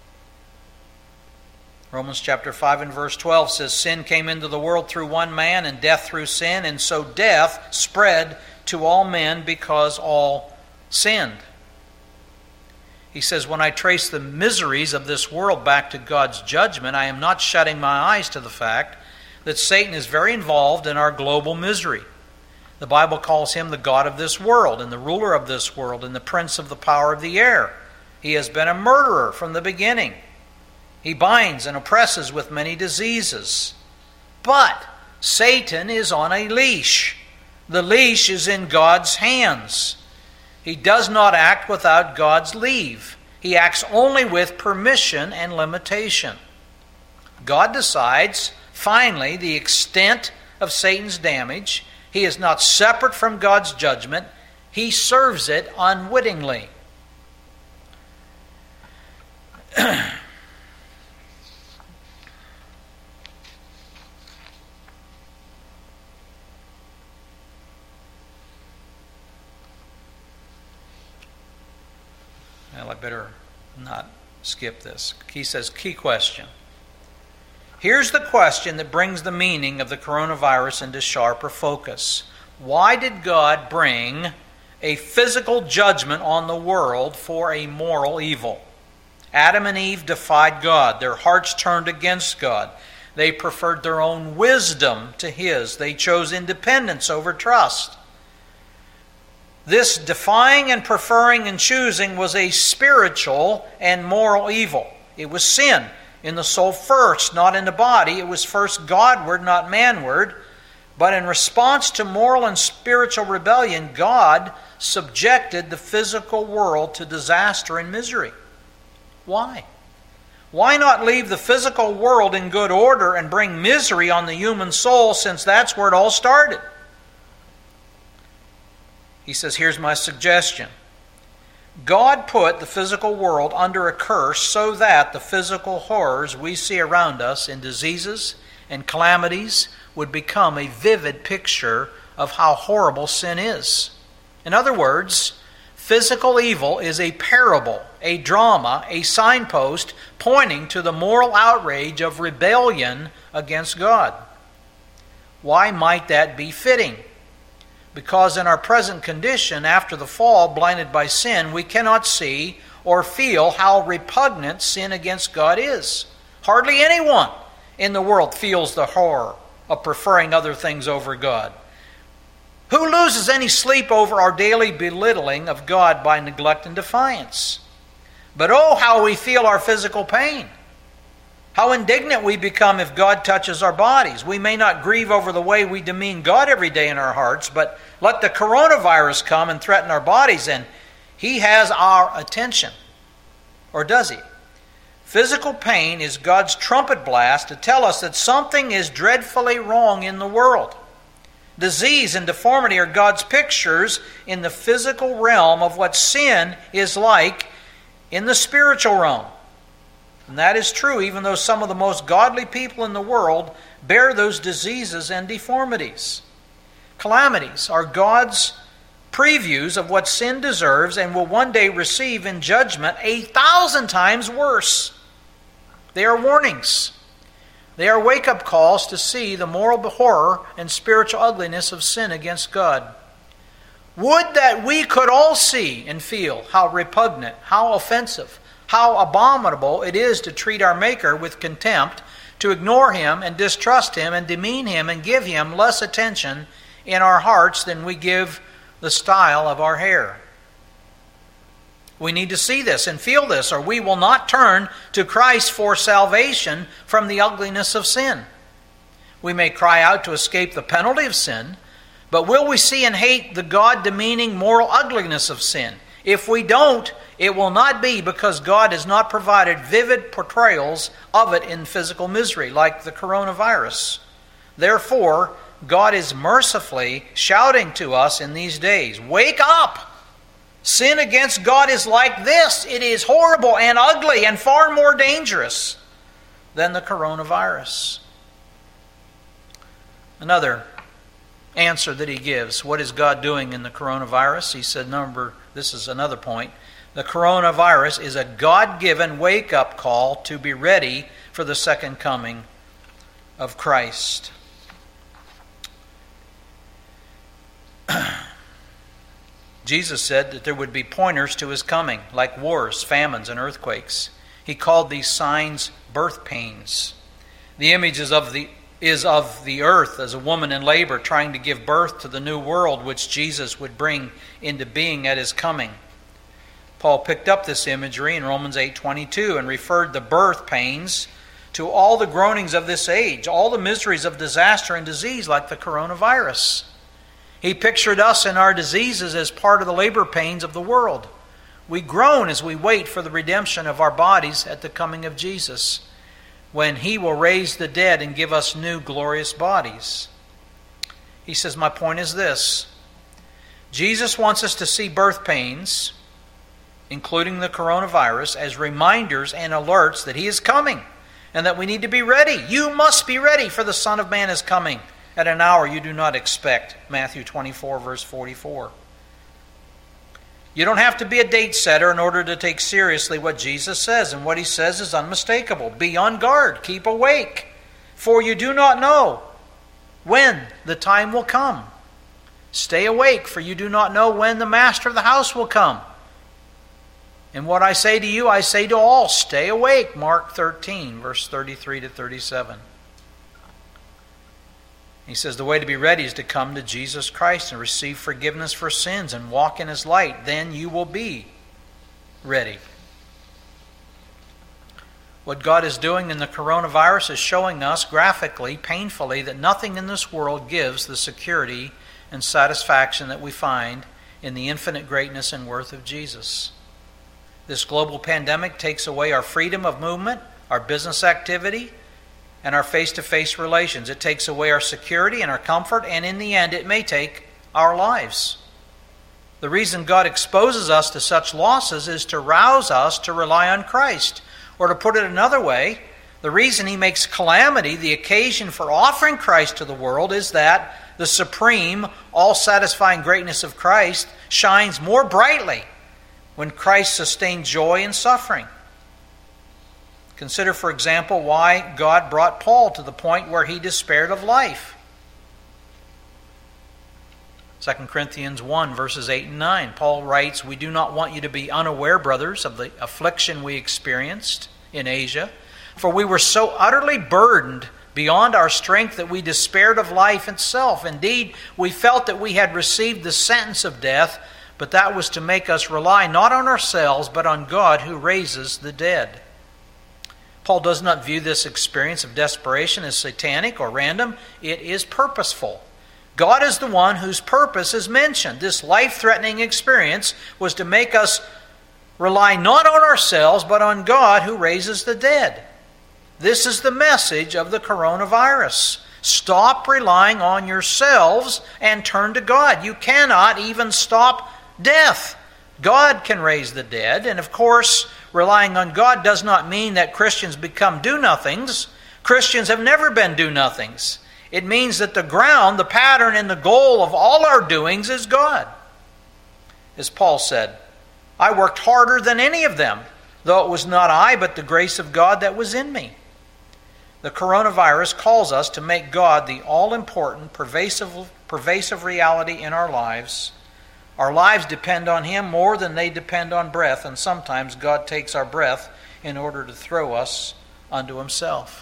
Romans chapter 5 and verse 12 says, sin came into the world through one man, and death through sin, and so death spread to all men because all sinned. He says, when I trace the miseries of this world back to God's judgment, I am not shutting my eyes to the fact that Satan is very involved in our global misery. The Bible calls him the god of this world, and the ruler of this world, and the prince of the power of the air. He has been a murderer from the beginning. He binds and oppresses with many diseases. But Satan is on a leash. The leash is in God's hands. He does not act without God's leave. He acts only with permission and limitation. God decides, finally, the extent of Satan's damage. He is not separate from God's judgment. He serves it unwittingly. Well, I better not skip this. He says, key question. Here's the question that brings the meaning of the coronavirus into sharper focus. Why did God bring a physical judgment on the world for a moral evil? Adam and Eve defied God. Their hearts turned against God. They preferred their own wisdom to His. They chose independence over trust. This defying and preferring and choosing was a spiritual and moral evil. It was sin in the soul first, not in the body. It was first Godward, not manward. But in response to moral and spiritual rebellion, God subjected the physical world to disaster and misery. Why? Why not leave the physical world in good order and bring misery on the human soul, since that's where it all started? He says, here's my suggestion. God put the physical world under a curse so that the physical horrors we see around us in diseases and calamities would become a vivid picture of how horrible sin is. In other words, physical evil is a parable, a drama, a signpost pointing to the moral outrage of rebellion against God. Why might that be fitting? Because in our present condition, after the fall, blinded by sin, we cannot see or feel how repugnant sin against God is. Hardly anyone in the world feels the horror of preferring other things over God. Who loses any sleep over our daily belittling of God by neglect and defiance? But oh, how we feel our physical pain. How indignant we become if God touches our bodies. We may not grieve over the way we demean God every day in our hearts, but let the coronavirus come and threaten our bodies, and He has our attention. Or does He? Physical pain is God's trumpet blast to tell us that something is dreadfully wrong in the world. Disease and deformity are God's pictures in the physical realm of what sin is like in the spiritual realm. And that is true even though some of the most godly people in the world bear those diseases and deformities. Calamities are God's previews of what sin deserves and will one day receive in judgment 1,000 times worse. They are warnings. They are wake-up calls to see the moral horror and spiritual ugliness of sin against God. Would that we could all see and feel how repugnant, how offensive, how abominable it is to treat our Maker with contempt, to ignore Him and distrust Him and demean Him and give Him less attention in our hearts than we give the style of our hair. We need to see this and feel this, or we will not turn to Christ for salvation from the ugliness of sin. We may cry out to escape the penalty of sin, but will we see and hate the God-demeaning moral ugliness of sin? If we don't, it will not be because God has not provided vivid portrayals of it in physical misery, like the coronavirus. Therefore, God is mercifully shouting to us in these days, wake up! Sin against God is like this. It is horrible and ugly and far more dangerous than the coronavirus. Another answer that he gives. What is God doing in the coronavirus? He said, this is another point. The coronavirus is a God-given wake-up call to be ready for the second coming of Christ. Jesus said that there would be pointers to His coming, like wars, famines, and earthquakes. He called these signs birth pains. The image is of the earth as a woman in labor trying to give birth to the new world which Jesus would bring into being at His coming. Paul picked up this imagery in Romans 8:22 and referred the birth pains to all the groanings of this age, all the miseries of disaster and disease like the coronavirus. He pictured us and our diseases as part of the labor pains of the world. We groan as we wait for the redemption of our bodies at the coming of Jesus, when He will raise the dead and give us new glorious bodies. He says, my point is this. Jesus wants us to see birth pains, including the coronavirus, as reminders and alerts that He is coming and that we need to be ready. You must be ready, for the Son of Man is coming at an hour you do not expect. Matthew 24, verse 44. You don't have to be a date setter in order to take seriously what Jesus says, and what He says is unmistakable. Be on guard, keep awake, for you do not know when the time will come. Stay awake, for you do not know when the master of the house will come. And what I say to you, I say to all, stay awake. Mark 13, verse 33 to 37. He says the way to be ready is to come to Jesus Christ and receive forgiveness for sins and walk in His light. Then you will be ready. What God is doing in the coronavirus is showing us graphically, painfully, that nothing in this world gives the security and satisfaction that we find in the infinite greatness and worth of Jesus. This global pandemic takes away our freedom of movement, our business activity, and our face-to-face relations. It takes away our security and our comfort, and in the end, it may take our lives. The reason God exposes us to such losses is to rouse us to rely on Christ. Or to put it another way, the reason He makes calamity the occasion for offering Christ to the world is that the supreme, all-satisfying greatness of Christ shines more brightly when Christ sustained joy in suffering. Consider, for example, why God brought Paul to the point where he despaired of life. 2 Corinthians 1, verses 8 and 9. Paul writes, "We do not want you to be unaware, brothers, of the affliction we experienced in Asia, for we were so utterly burdened beyond our strength that we despaired of life itself. Indeed, we felt that we had received the sentence of death, but that was to make us rely not on ourselves, but on God who raises the dead." Paul does not view this experience of desperation as satanic or random. It is purposeful. God is the one whose purpose is mentioned. This life-threatening experience was to make us rely not on ourselves, but on God who raises the dead. This is the message of the coronavirus. Stop relying on yourselves and turn to God. You cannot even stop death. God can raise the dead. And of course, relying on God does not mean that Christians become do-nothings. Christians have never been do-nothings. It means that the ground, the pattern, and the goal of all our doings is God. As Paul said, "I worked harder than any of them, though it was not I, but the grace of God that was in me." The coronavirus calls us to make God the all-important, pervasive reality in our lives. Our lives depend on Him more than they depend on breath, and sometimes God takes our breath in order to throw us unto Himself.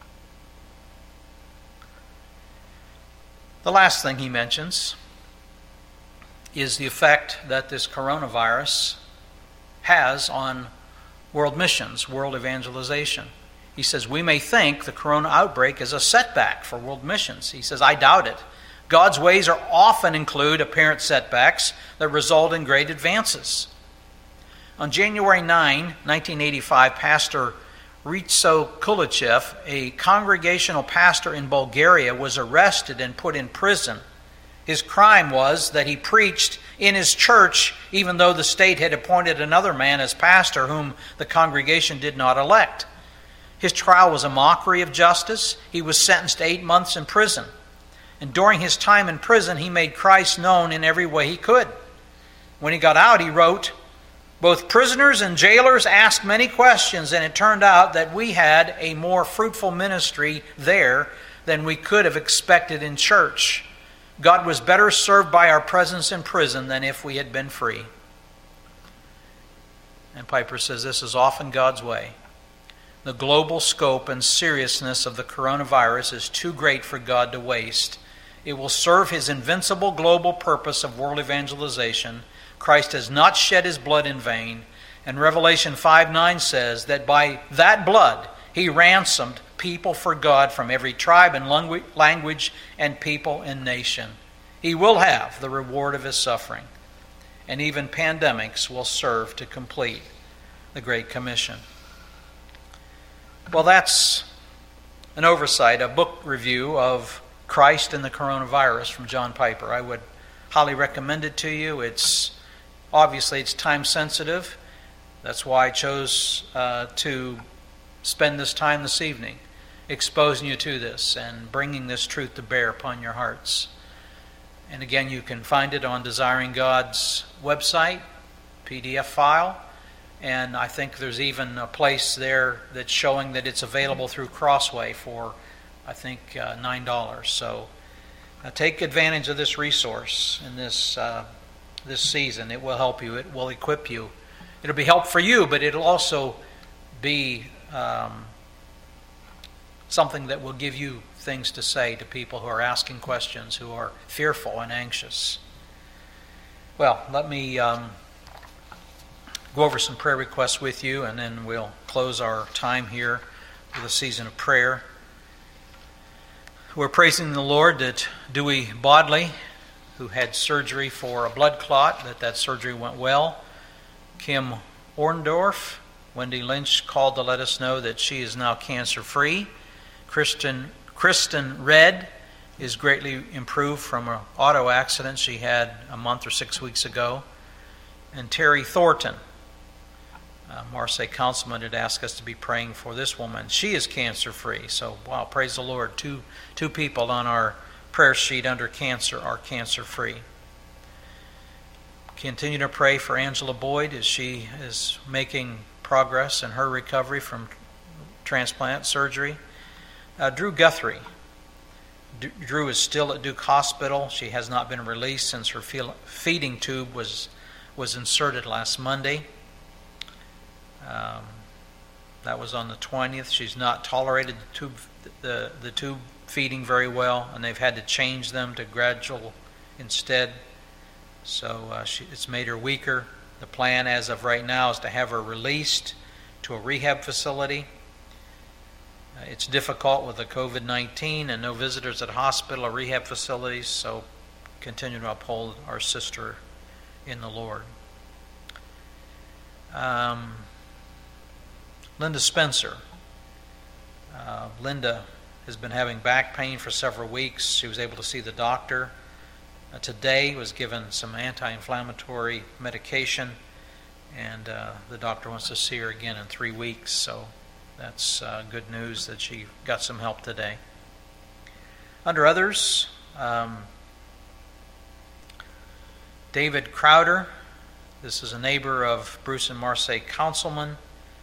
The last thing he mentions is the effect that this coronavirus has on world missions, world evangelization. He says, we may think the corona outbreak is a setback for world missions. He says, I doubt it. God's ways are often include apparent setbacks that result in great advances. On January 9, 1985, Pastor Ritso Kulichev, a congregational pastor in Bulgaria, was arrested and put in prison. His crime was that he preached in his church even though the state had appointed another man as pastor whom the congregation did not elect. His trial was a mockery of justice. He was sentenced to 8 months in prison. And during his time in prison, he made Christ known in every way he could. When he got out, he wrote, "Both prisoners and jailers asked many questions, and it turned out that we had a more fruitful ministry there than we could have expected in church. God was better served by our presence in prison than if we had been free." And Piper says this is often God's way. The global scope and seriousness of the coronavirus is too great for God to waste. It will serve His invincible global purpose of world evangelization. Christ has not shed His blood in vain. And Revelation 5:9 says that by that blood He ransomed people for God from every tribe and language and people and nation. He will have the reward of His suffering. And even pandemics will serve to complete the Great Commission. Well, that's an oversight, a book review of Christ and the Coronavirus from John Piper. I would highly recommend it to you. It's time sensitive. That's why I chose to spend this time this evening exposing you to this and bringing this truth to bear upon your hearts. And again, you can find it on Desiring God's website, PDF file. And I think there's even a place there that's showing that it's available through Crossway for, I think, $9. So take advantage of this resource in this season. It will help you. It will equip you. It'll be help for you, but it'll also be something that will give you things to say to people who are asking questions, who are fearful and anxious. Well, let me go over some prayer requests with you, and then we'll close our time here with a season of prayer. We're praising the Lord that Dewey Bodley, who had surgery for a blood clot, that surgery went well. Kim Orndorff, Wendy Lynch called to let us know that she is now cancer-free. Kristen Red is greatly improved from an auto accident she had a month or 6 weeks ago. And Terry Thornton, Marseille councilman, had asked us to be praying for this woman. She is cancer-free. So, wow, praise the Lord. Two people on our prayer sheet under cancer are cancer-free. Continue to pray for Angela Boyd as she is making progress in her recovery from transplant surgery. Drew Guthrie. Drew is still at Duke Hospital. She has not been released since her feeding tube was inserted last Monday. That was on the 20th. She's not tolerated the tube feeding very well, and they've had to change them to gradual instead. So it's made her weaker. The plan as of right now is to have her released to a rehab facility. It's difficult with the COVID-19 and no visitors at hospital or rehab facilities, so continue to uphold our sister in the Lord. Linda Spencer. Linda has been having back pain for several weeks. She was able to see the doctor. Today was given some anti-inflammatory medication, and the doctor wants to see her again in 3 weeks, so that's good news that she got some help today. Under others, David Crowder. This is a neighbor of Bruce and Marseille Councilman.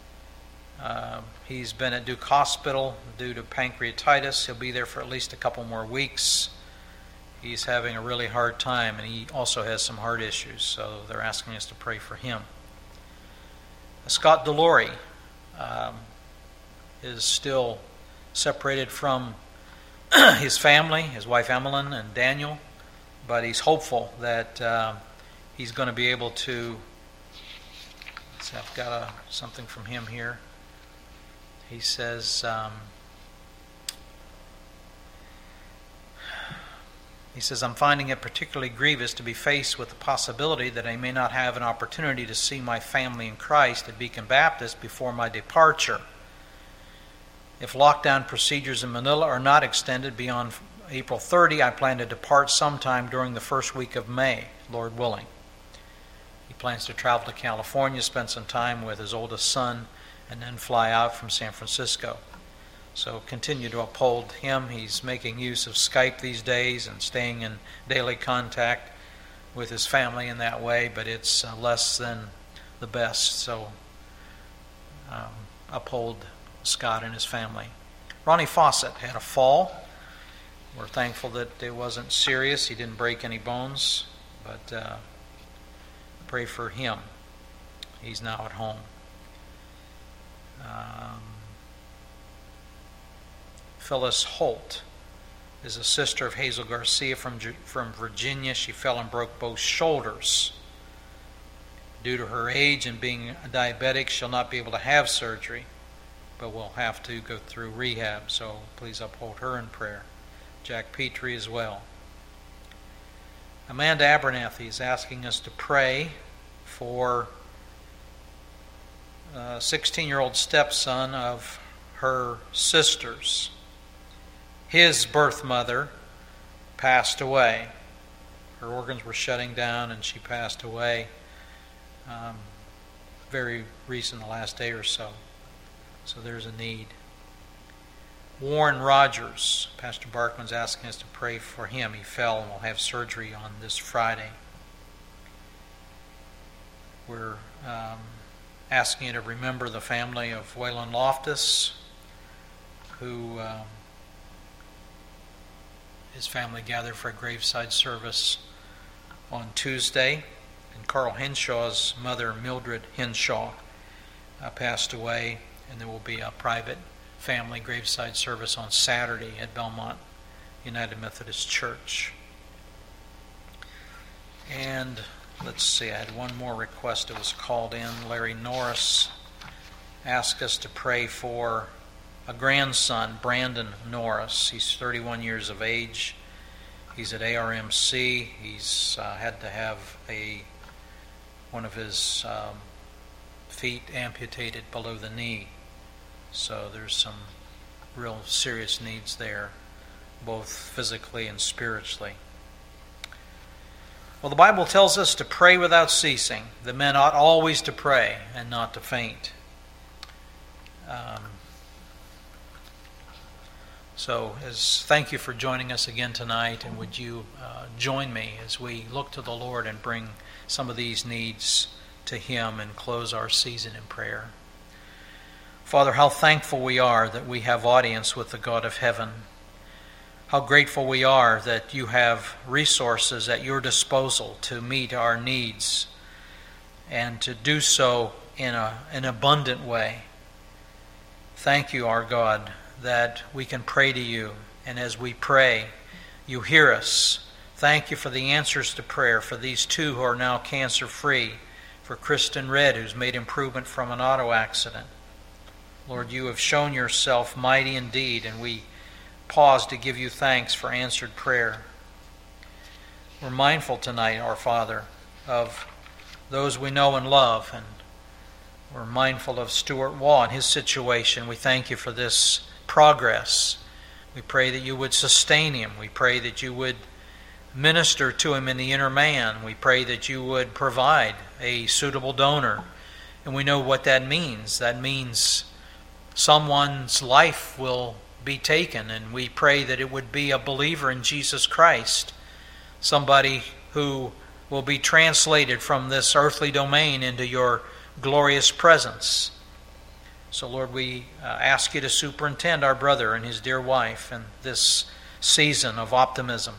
He's been at Duke Hospital due to pancreatitis. He'll be there for at least a couple more weeks. He's having a really hard time, and he also has some heart issues, so they're asking us to pray for him. Scott Delory is still separated from his family, his wife Emmeline and Daniel, but he's hopeful that he's going to be able to. Let's see, I've got something from him here. He says, I'm finding it particularly grievous to be faced with the possibility that I may not have an opportunity to see my family in Christ at Beacon Baptist before my departure. If lockdown procedures in Manila are not extended beyond April 30, I plan to depart sometime during the first week of May, Lord willing. He plans to travel to California, spend some time with his oldest son, and then fly out from San Francisco. So continue to uphold him. He's making use of Skype these days and staying in daily contact with his family in that way, but it's less than the best. So uphold Scott and his family. Ronnie Fawcett had a fall. We're thankful that it wasn't serious. He didn't break any bones, but pray for him. He's now at home. Phyllis Holt is a sister of Hazel Garcia from Virginia. She fell and broke both shoulders. Due to her age and being a diabetic, she'll not be able to have surgery, but will have to go through rehab, so please uphold her in prayer. Jack Petrie as well. Amanda Abernathy is asking us to pray for a 16-year-old stepson of her sister's. His birth mother passed away. Her organs were shutting down and she passed away very recent, the last day or so. So there's a need. Warren Rogers, Pastor Barkman's asking us to pray for him. He fell and will have surgery on this Friday. We're asking you to remember the family of Waylon Loftus, who his family gathered for a graveside service on Tuesday, and Carl Henshaw's mother, Mildred Henshaw, passed away, and there will be a private family graveside service on Saturday at Belmont United Methodist Church. And let's see, I had one more request that was called in. Larry Norris asked us to pray for a grandson, Brandon Norris. He's 31 years of age. He's at ARMC. He's had to have one of his feet amputated below the knee. So there's some real serious needs there, both physically and spiritually. Well, the Bible tells us to pray without ceasing. The men ought always to pray and not to faint. So thank you for joining us again tonight, and would you join me as we look to the Lord and bring some of these needs to Him and close our season in prayer. Father, how thankful we are that we have audience with the God of heaven. How grateful we are that you have resources at your disposal to meet our needs and to do so in an abundant way. Thank you, our God, that we can pray to you, and as we pray, you hear us. Thank you for the answers to prayer for these two who are now cancer-free, for Kristen Red, who's made improvement from an auto accident. Lord, you have shown yourself mighty indeed, and we pause to give you thanks for answered prayer. We're mindful tonight, our Father, of those we know and love, and we're mindful of Stuart Waugh and his situation. We thank you for this progress. We pray that you would sustain him. We pray that you would minister to him in the inner man. We pray that you would provide a suitable donor. And we know what that means. That means someone's life will be taken, and we pray that it would be a believer in Jesus Christ, somebody who will be translated from this earthly domain into your glorious presence. So, Lord, we ask you to superintend our brother and his dear wife in this season of optimism.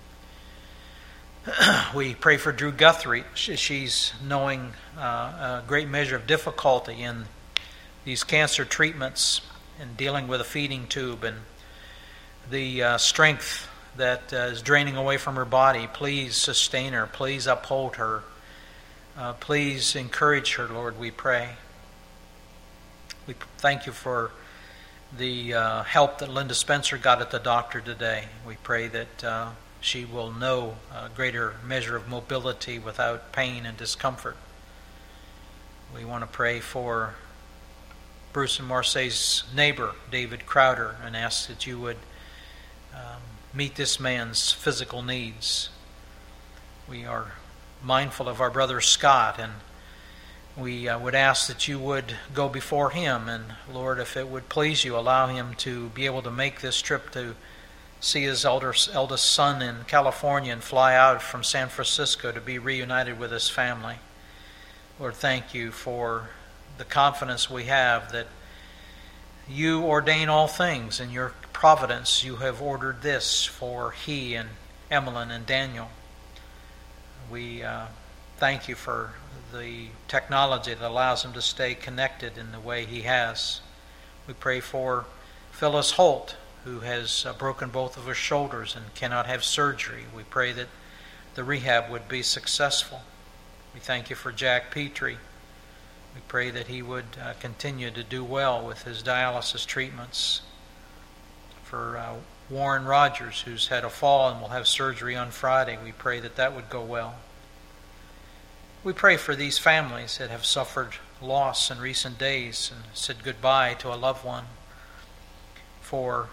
We pray for Drew Guthrie. She's knowing a great measure of difficulty in these cancer treatments and dealing with a feeding tube and the strength that is draining away from her body. Please sustain her. Please uphold her. Please encourage her, Lord, we pray. We thank you for the help that Linda Spencer got at the doctor today. We pray that she will know a greater measure of mobility without pain and discomfort. We want to pray for Bruce and Marseille's neighbor, David Crowder, and ask that you would meet this man's physical needs. We are mindful of our brother Scott, and we would ask that you would go before him, and Lord, if it would please you, allow him to be able to make this trip to see his eldest son in California and fly out from San Francisco to be reunited with his family. Lord, thank you for the confidence we have that you ordain all things. In your providence, you have ordered this for he and Emmeline and Daniel. We thank you for the technology that allows him to stay connected in the way he has. We pray for Phyllis Holt, who has broken both of her shoulders and cannot have surgery. We pray that the rehab would be successful. We thank you for Jack Petrie. We pray that he would continue to do well with his dialysis treatments. For Warren Rogers, who's had a fall and will have surgery on Friday, we pray that that would go well. We pray for these families that have suffered loss in recent days and said goodbye to a loved one. For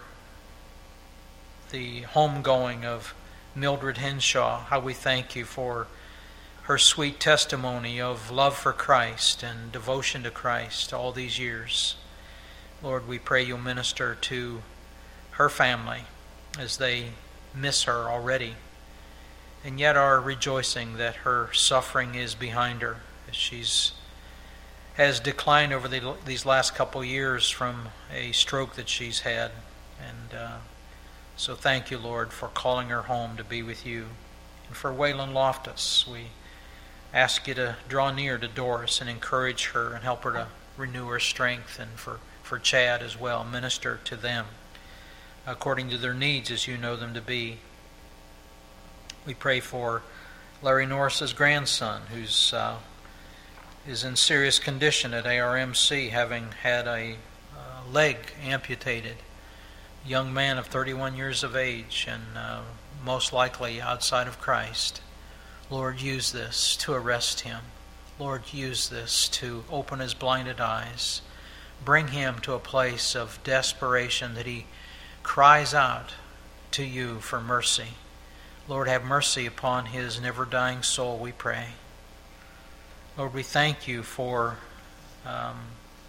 the homegoing of Mildred Henshaw, how we thank you for her sweet testimony of love for Christ and devotion to Christ all these years. Lord, we pray you'll minister to her family as they miss her already, and yet are rejoicing that her suffering is behind her, as she's has declined over these last couple years from a stroke that she's had. And so thank you, Lord, for calling her home to be with you. And for Waylon Loftus, we ask you to draw near to Doris and encourage her and help her to renew her strength. And for Chad as well, minister to them according to their needs as you know them to be. We pray for Larry Norris's grandson, who's is in serious condition at ARMC, having had a leg amputated. Young man of 31 years of age, and most likely outside of Christ. Lord, use this to arrest him. Lord, use this to open his blinded eyes. Bring him to a place of desperation that he cries out to you for mercy. Lord, have mercy upon his never-dying soul, we pray. Lord, we thank you for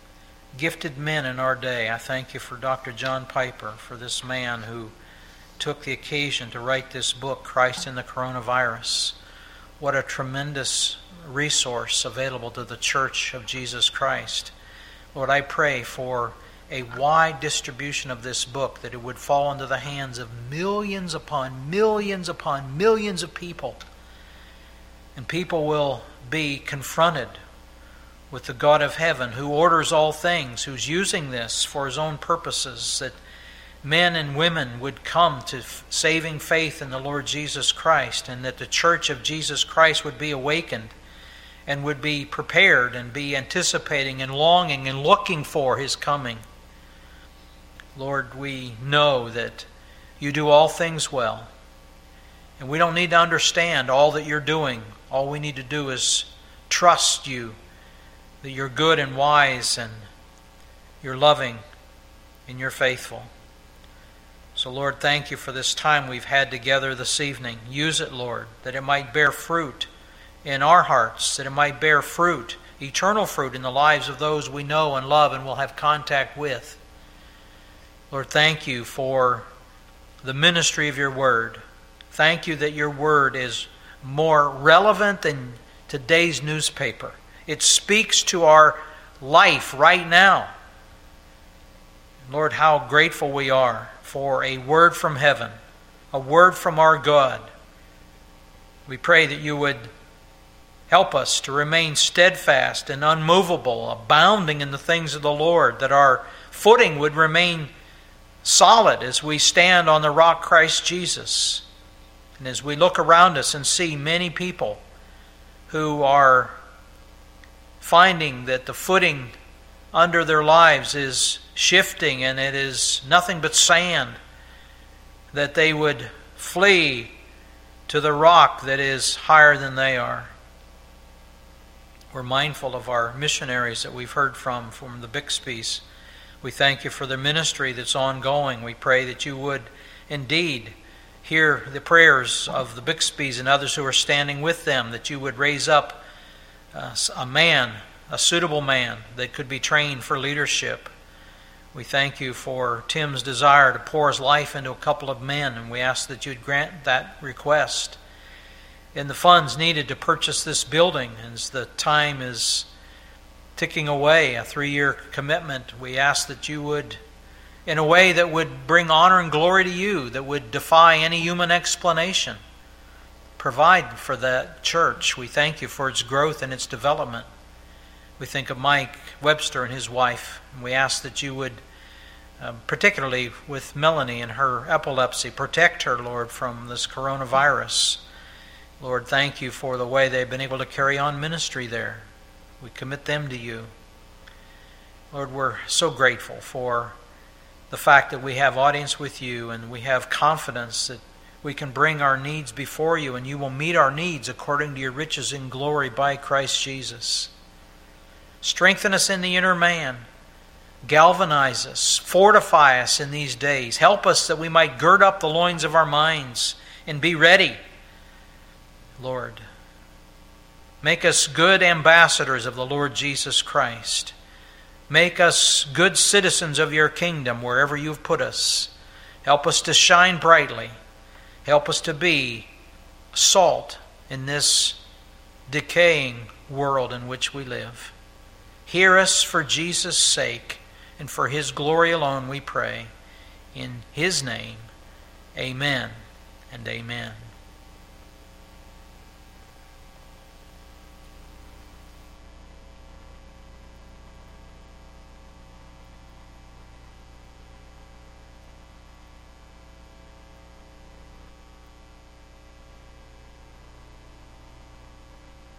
gifted men in our day. I thank you for Dr. John Piper, for this man who took the occasion to write this book, Christ in the Coronavirus. What a tremendous resource available to the Church of Jesus Christ. Lord, I pray for a wide distribution of this book, that it would fall into the hands of millions upon millions upon millions of people. And people will be confronted with the God of heaven, who orders all things, who's using this for His own purposes, that men and women would come to saving faith in the Lord Jesus Christ, and that the Church of Jesus Christ would be awakened and would be prepared and be anticipating and longing and looking for His coming. Lord, we know that You do all things well, and we don't need to understand all that You're doing. All we need to do is trust You, that You're good and wise, and You're loving and You're faithful. So, Lord, thank You for this time we've had together this evening. Use it, Lord, that it might bear fruit in our hearts, that it might bear fruit, eternal fruit, in the lives of those we know and love and will have contact with. Lord, thank You for the ministry of Your Word. Thank You that Your Word is more relevant than today's newspaper. It speaks to our life right now. Lord, how grateful we are for a word from heaven, a word from our God. We pray that You would help us to remain steadfast and unmovable, abounding in the things of the Lord, that our footing would remain solid as we stand on the rock Christ Jesus. And as we look around us and see many people who are finding that the footing under their lives is shifting and it is nothing but sand, that they would flee to the rock that is higher than they are. We're mindful of our missionaries that we've heard from the Bixbys. We thank You for their ministry that's ongoing. We pray that You would indeed hear the prayers of the Bixbys and others who are standing with them, that You would raise up a man, a suitable man that could be trained for leadership. We thank You for Tim's desire to pour his life into a couple of men, and we ask that You'd grant that request. And the funds needed to purchase this building, as the time is ticking away, a 3-year commitment, we ask that You would, in a way that would bring honor and glory to You, that would defy any human explanation, provide for that church. We thank You for its growth and its development. We think of Mike Webster and his wife, and we ask that You would, particularly with Melanie and her epilepsy, protect her, Lord, from this coronavirus. Lord, thank You for the way they've been able to carry on ministry there. We commit them to You. Lord, we're so grateful for the fact that we have audience with You, and we have confidence that we can bring our needs before You, and You will meet our needs according to Your riches in glory by Christ Jesus. Strengthen us in the inner man. Galvanize us. Fortify us in these days. Help us that we might gird up the loins of our minds and be ready. Lord, make us good ambassadors of the Lord Jesus Christ. Make us good citizens of Your kingdom wherever You've put us. Help us to shine brightly. Help us to be salt in this decaying world in which we live. Hear us for Jesus' sake, and for His glory alone we pray. In His name, amen and amen.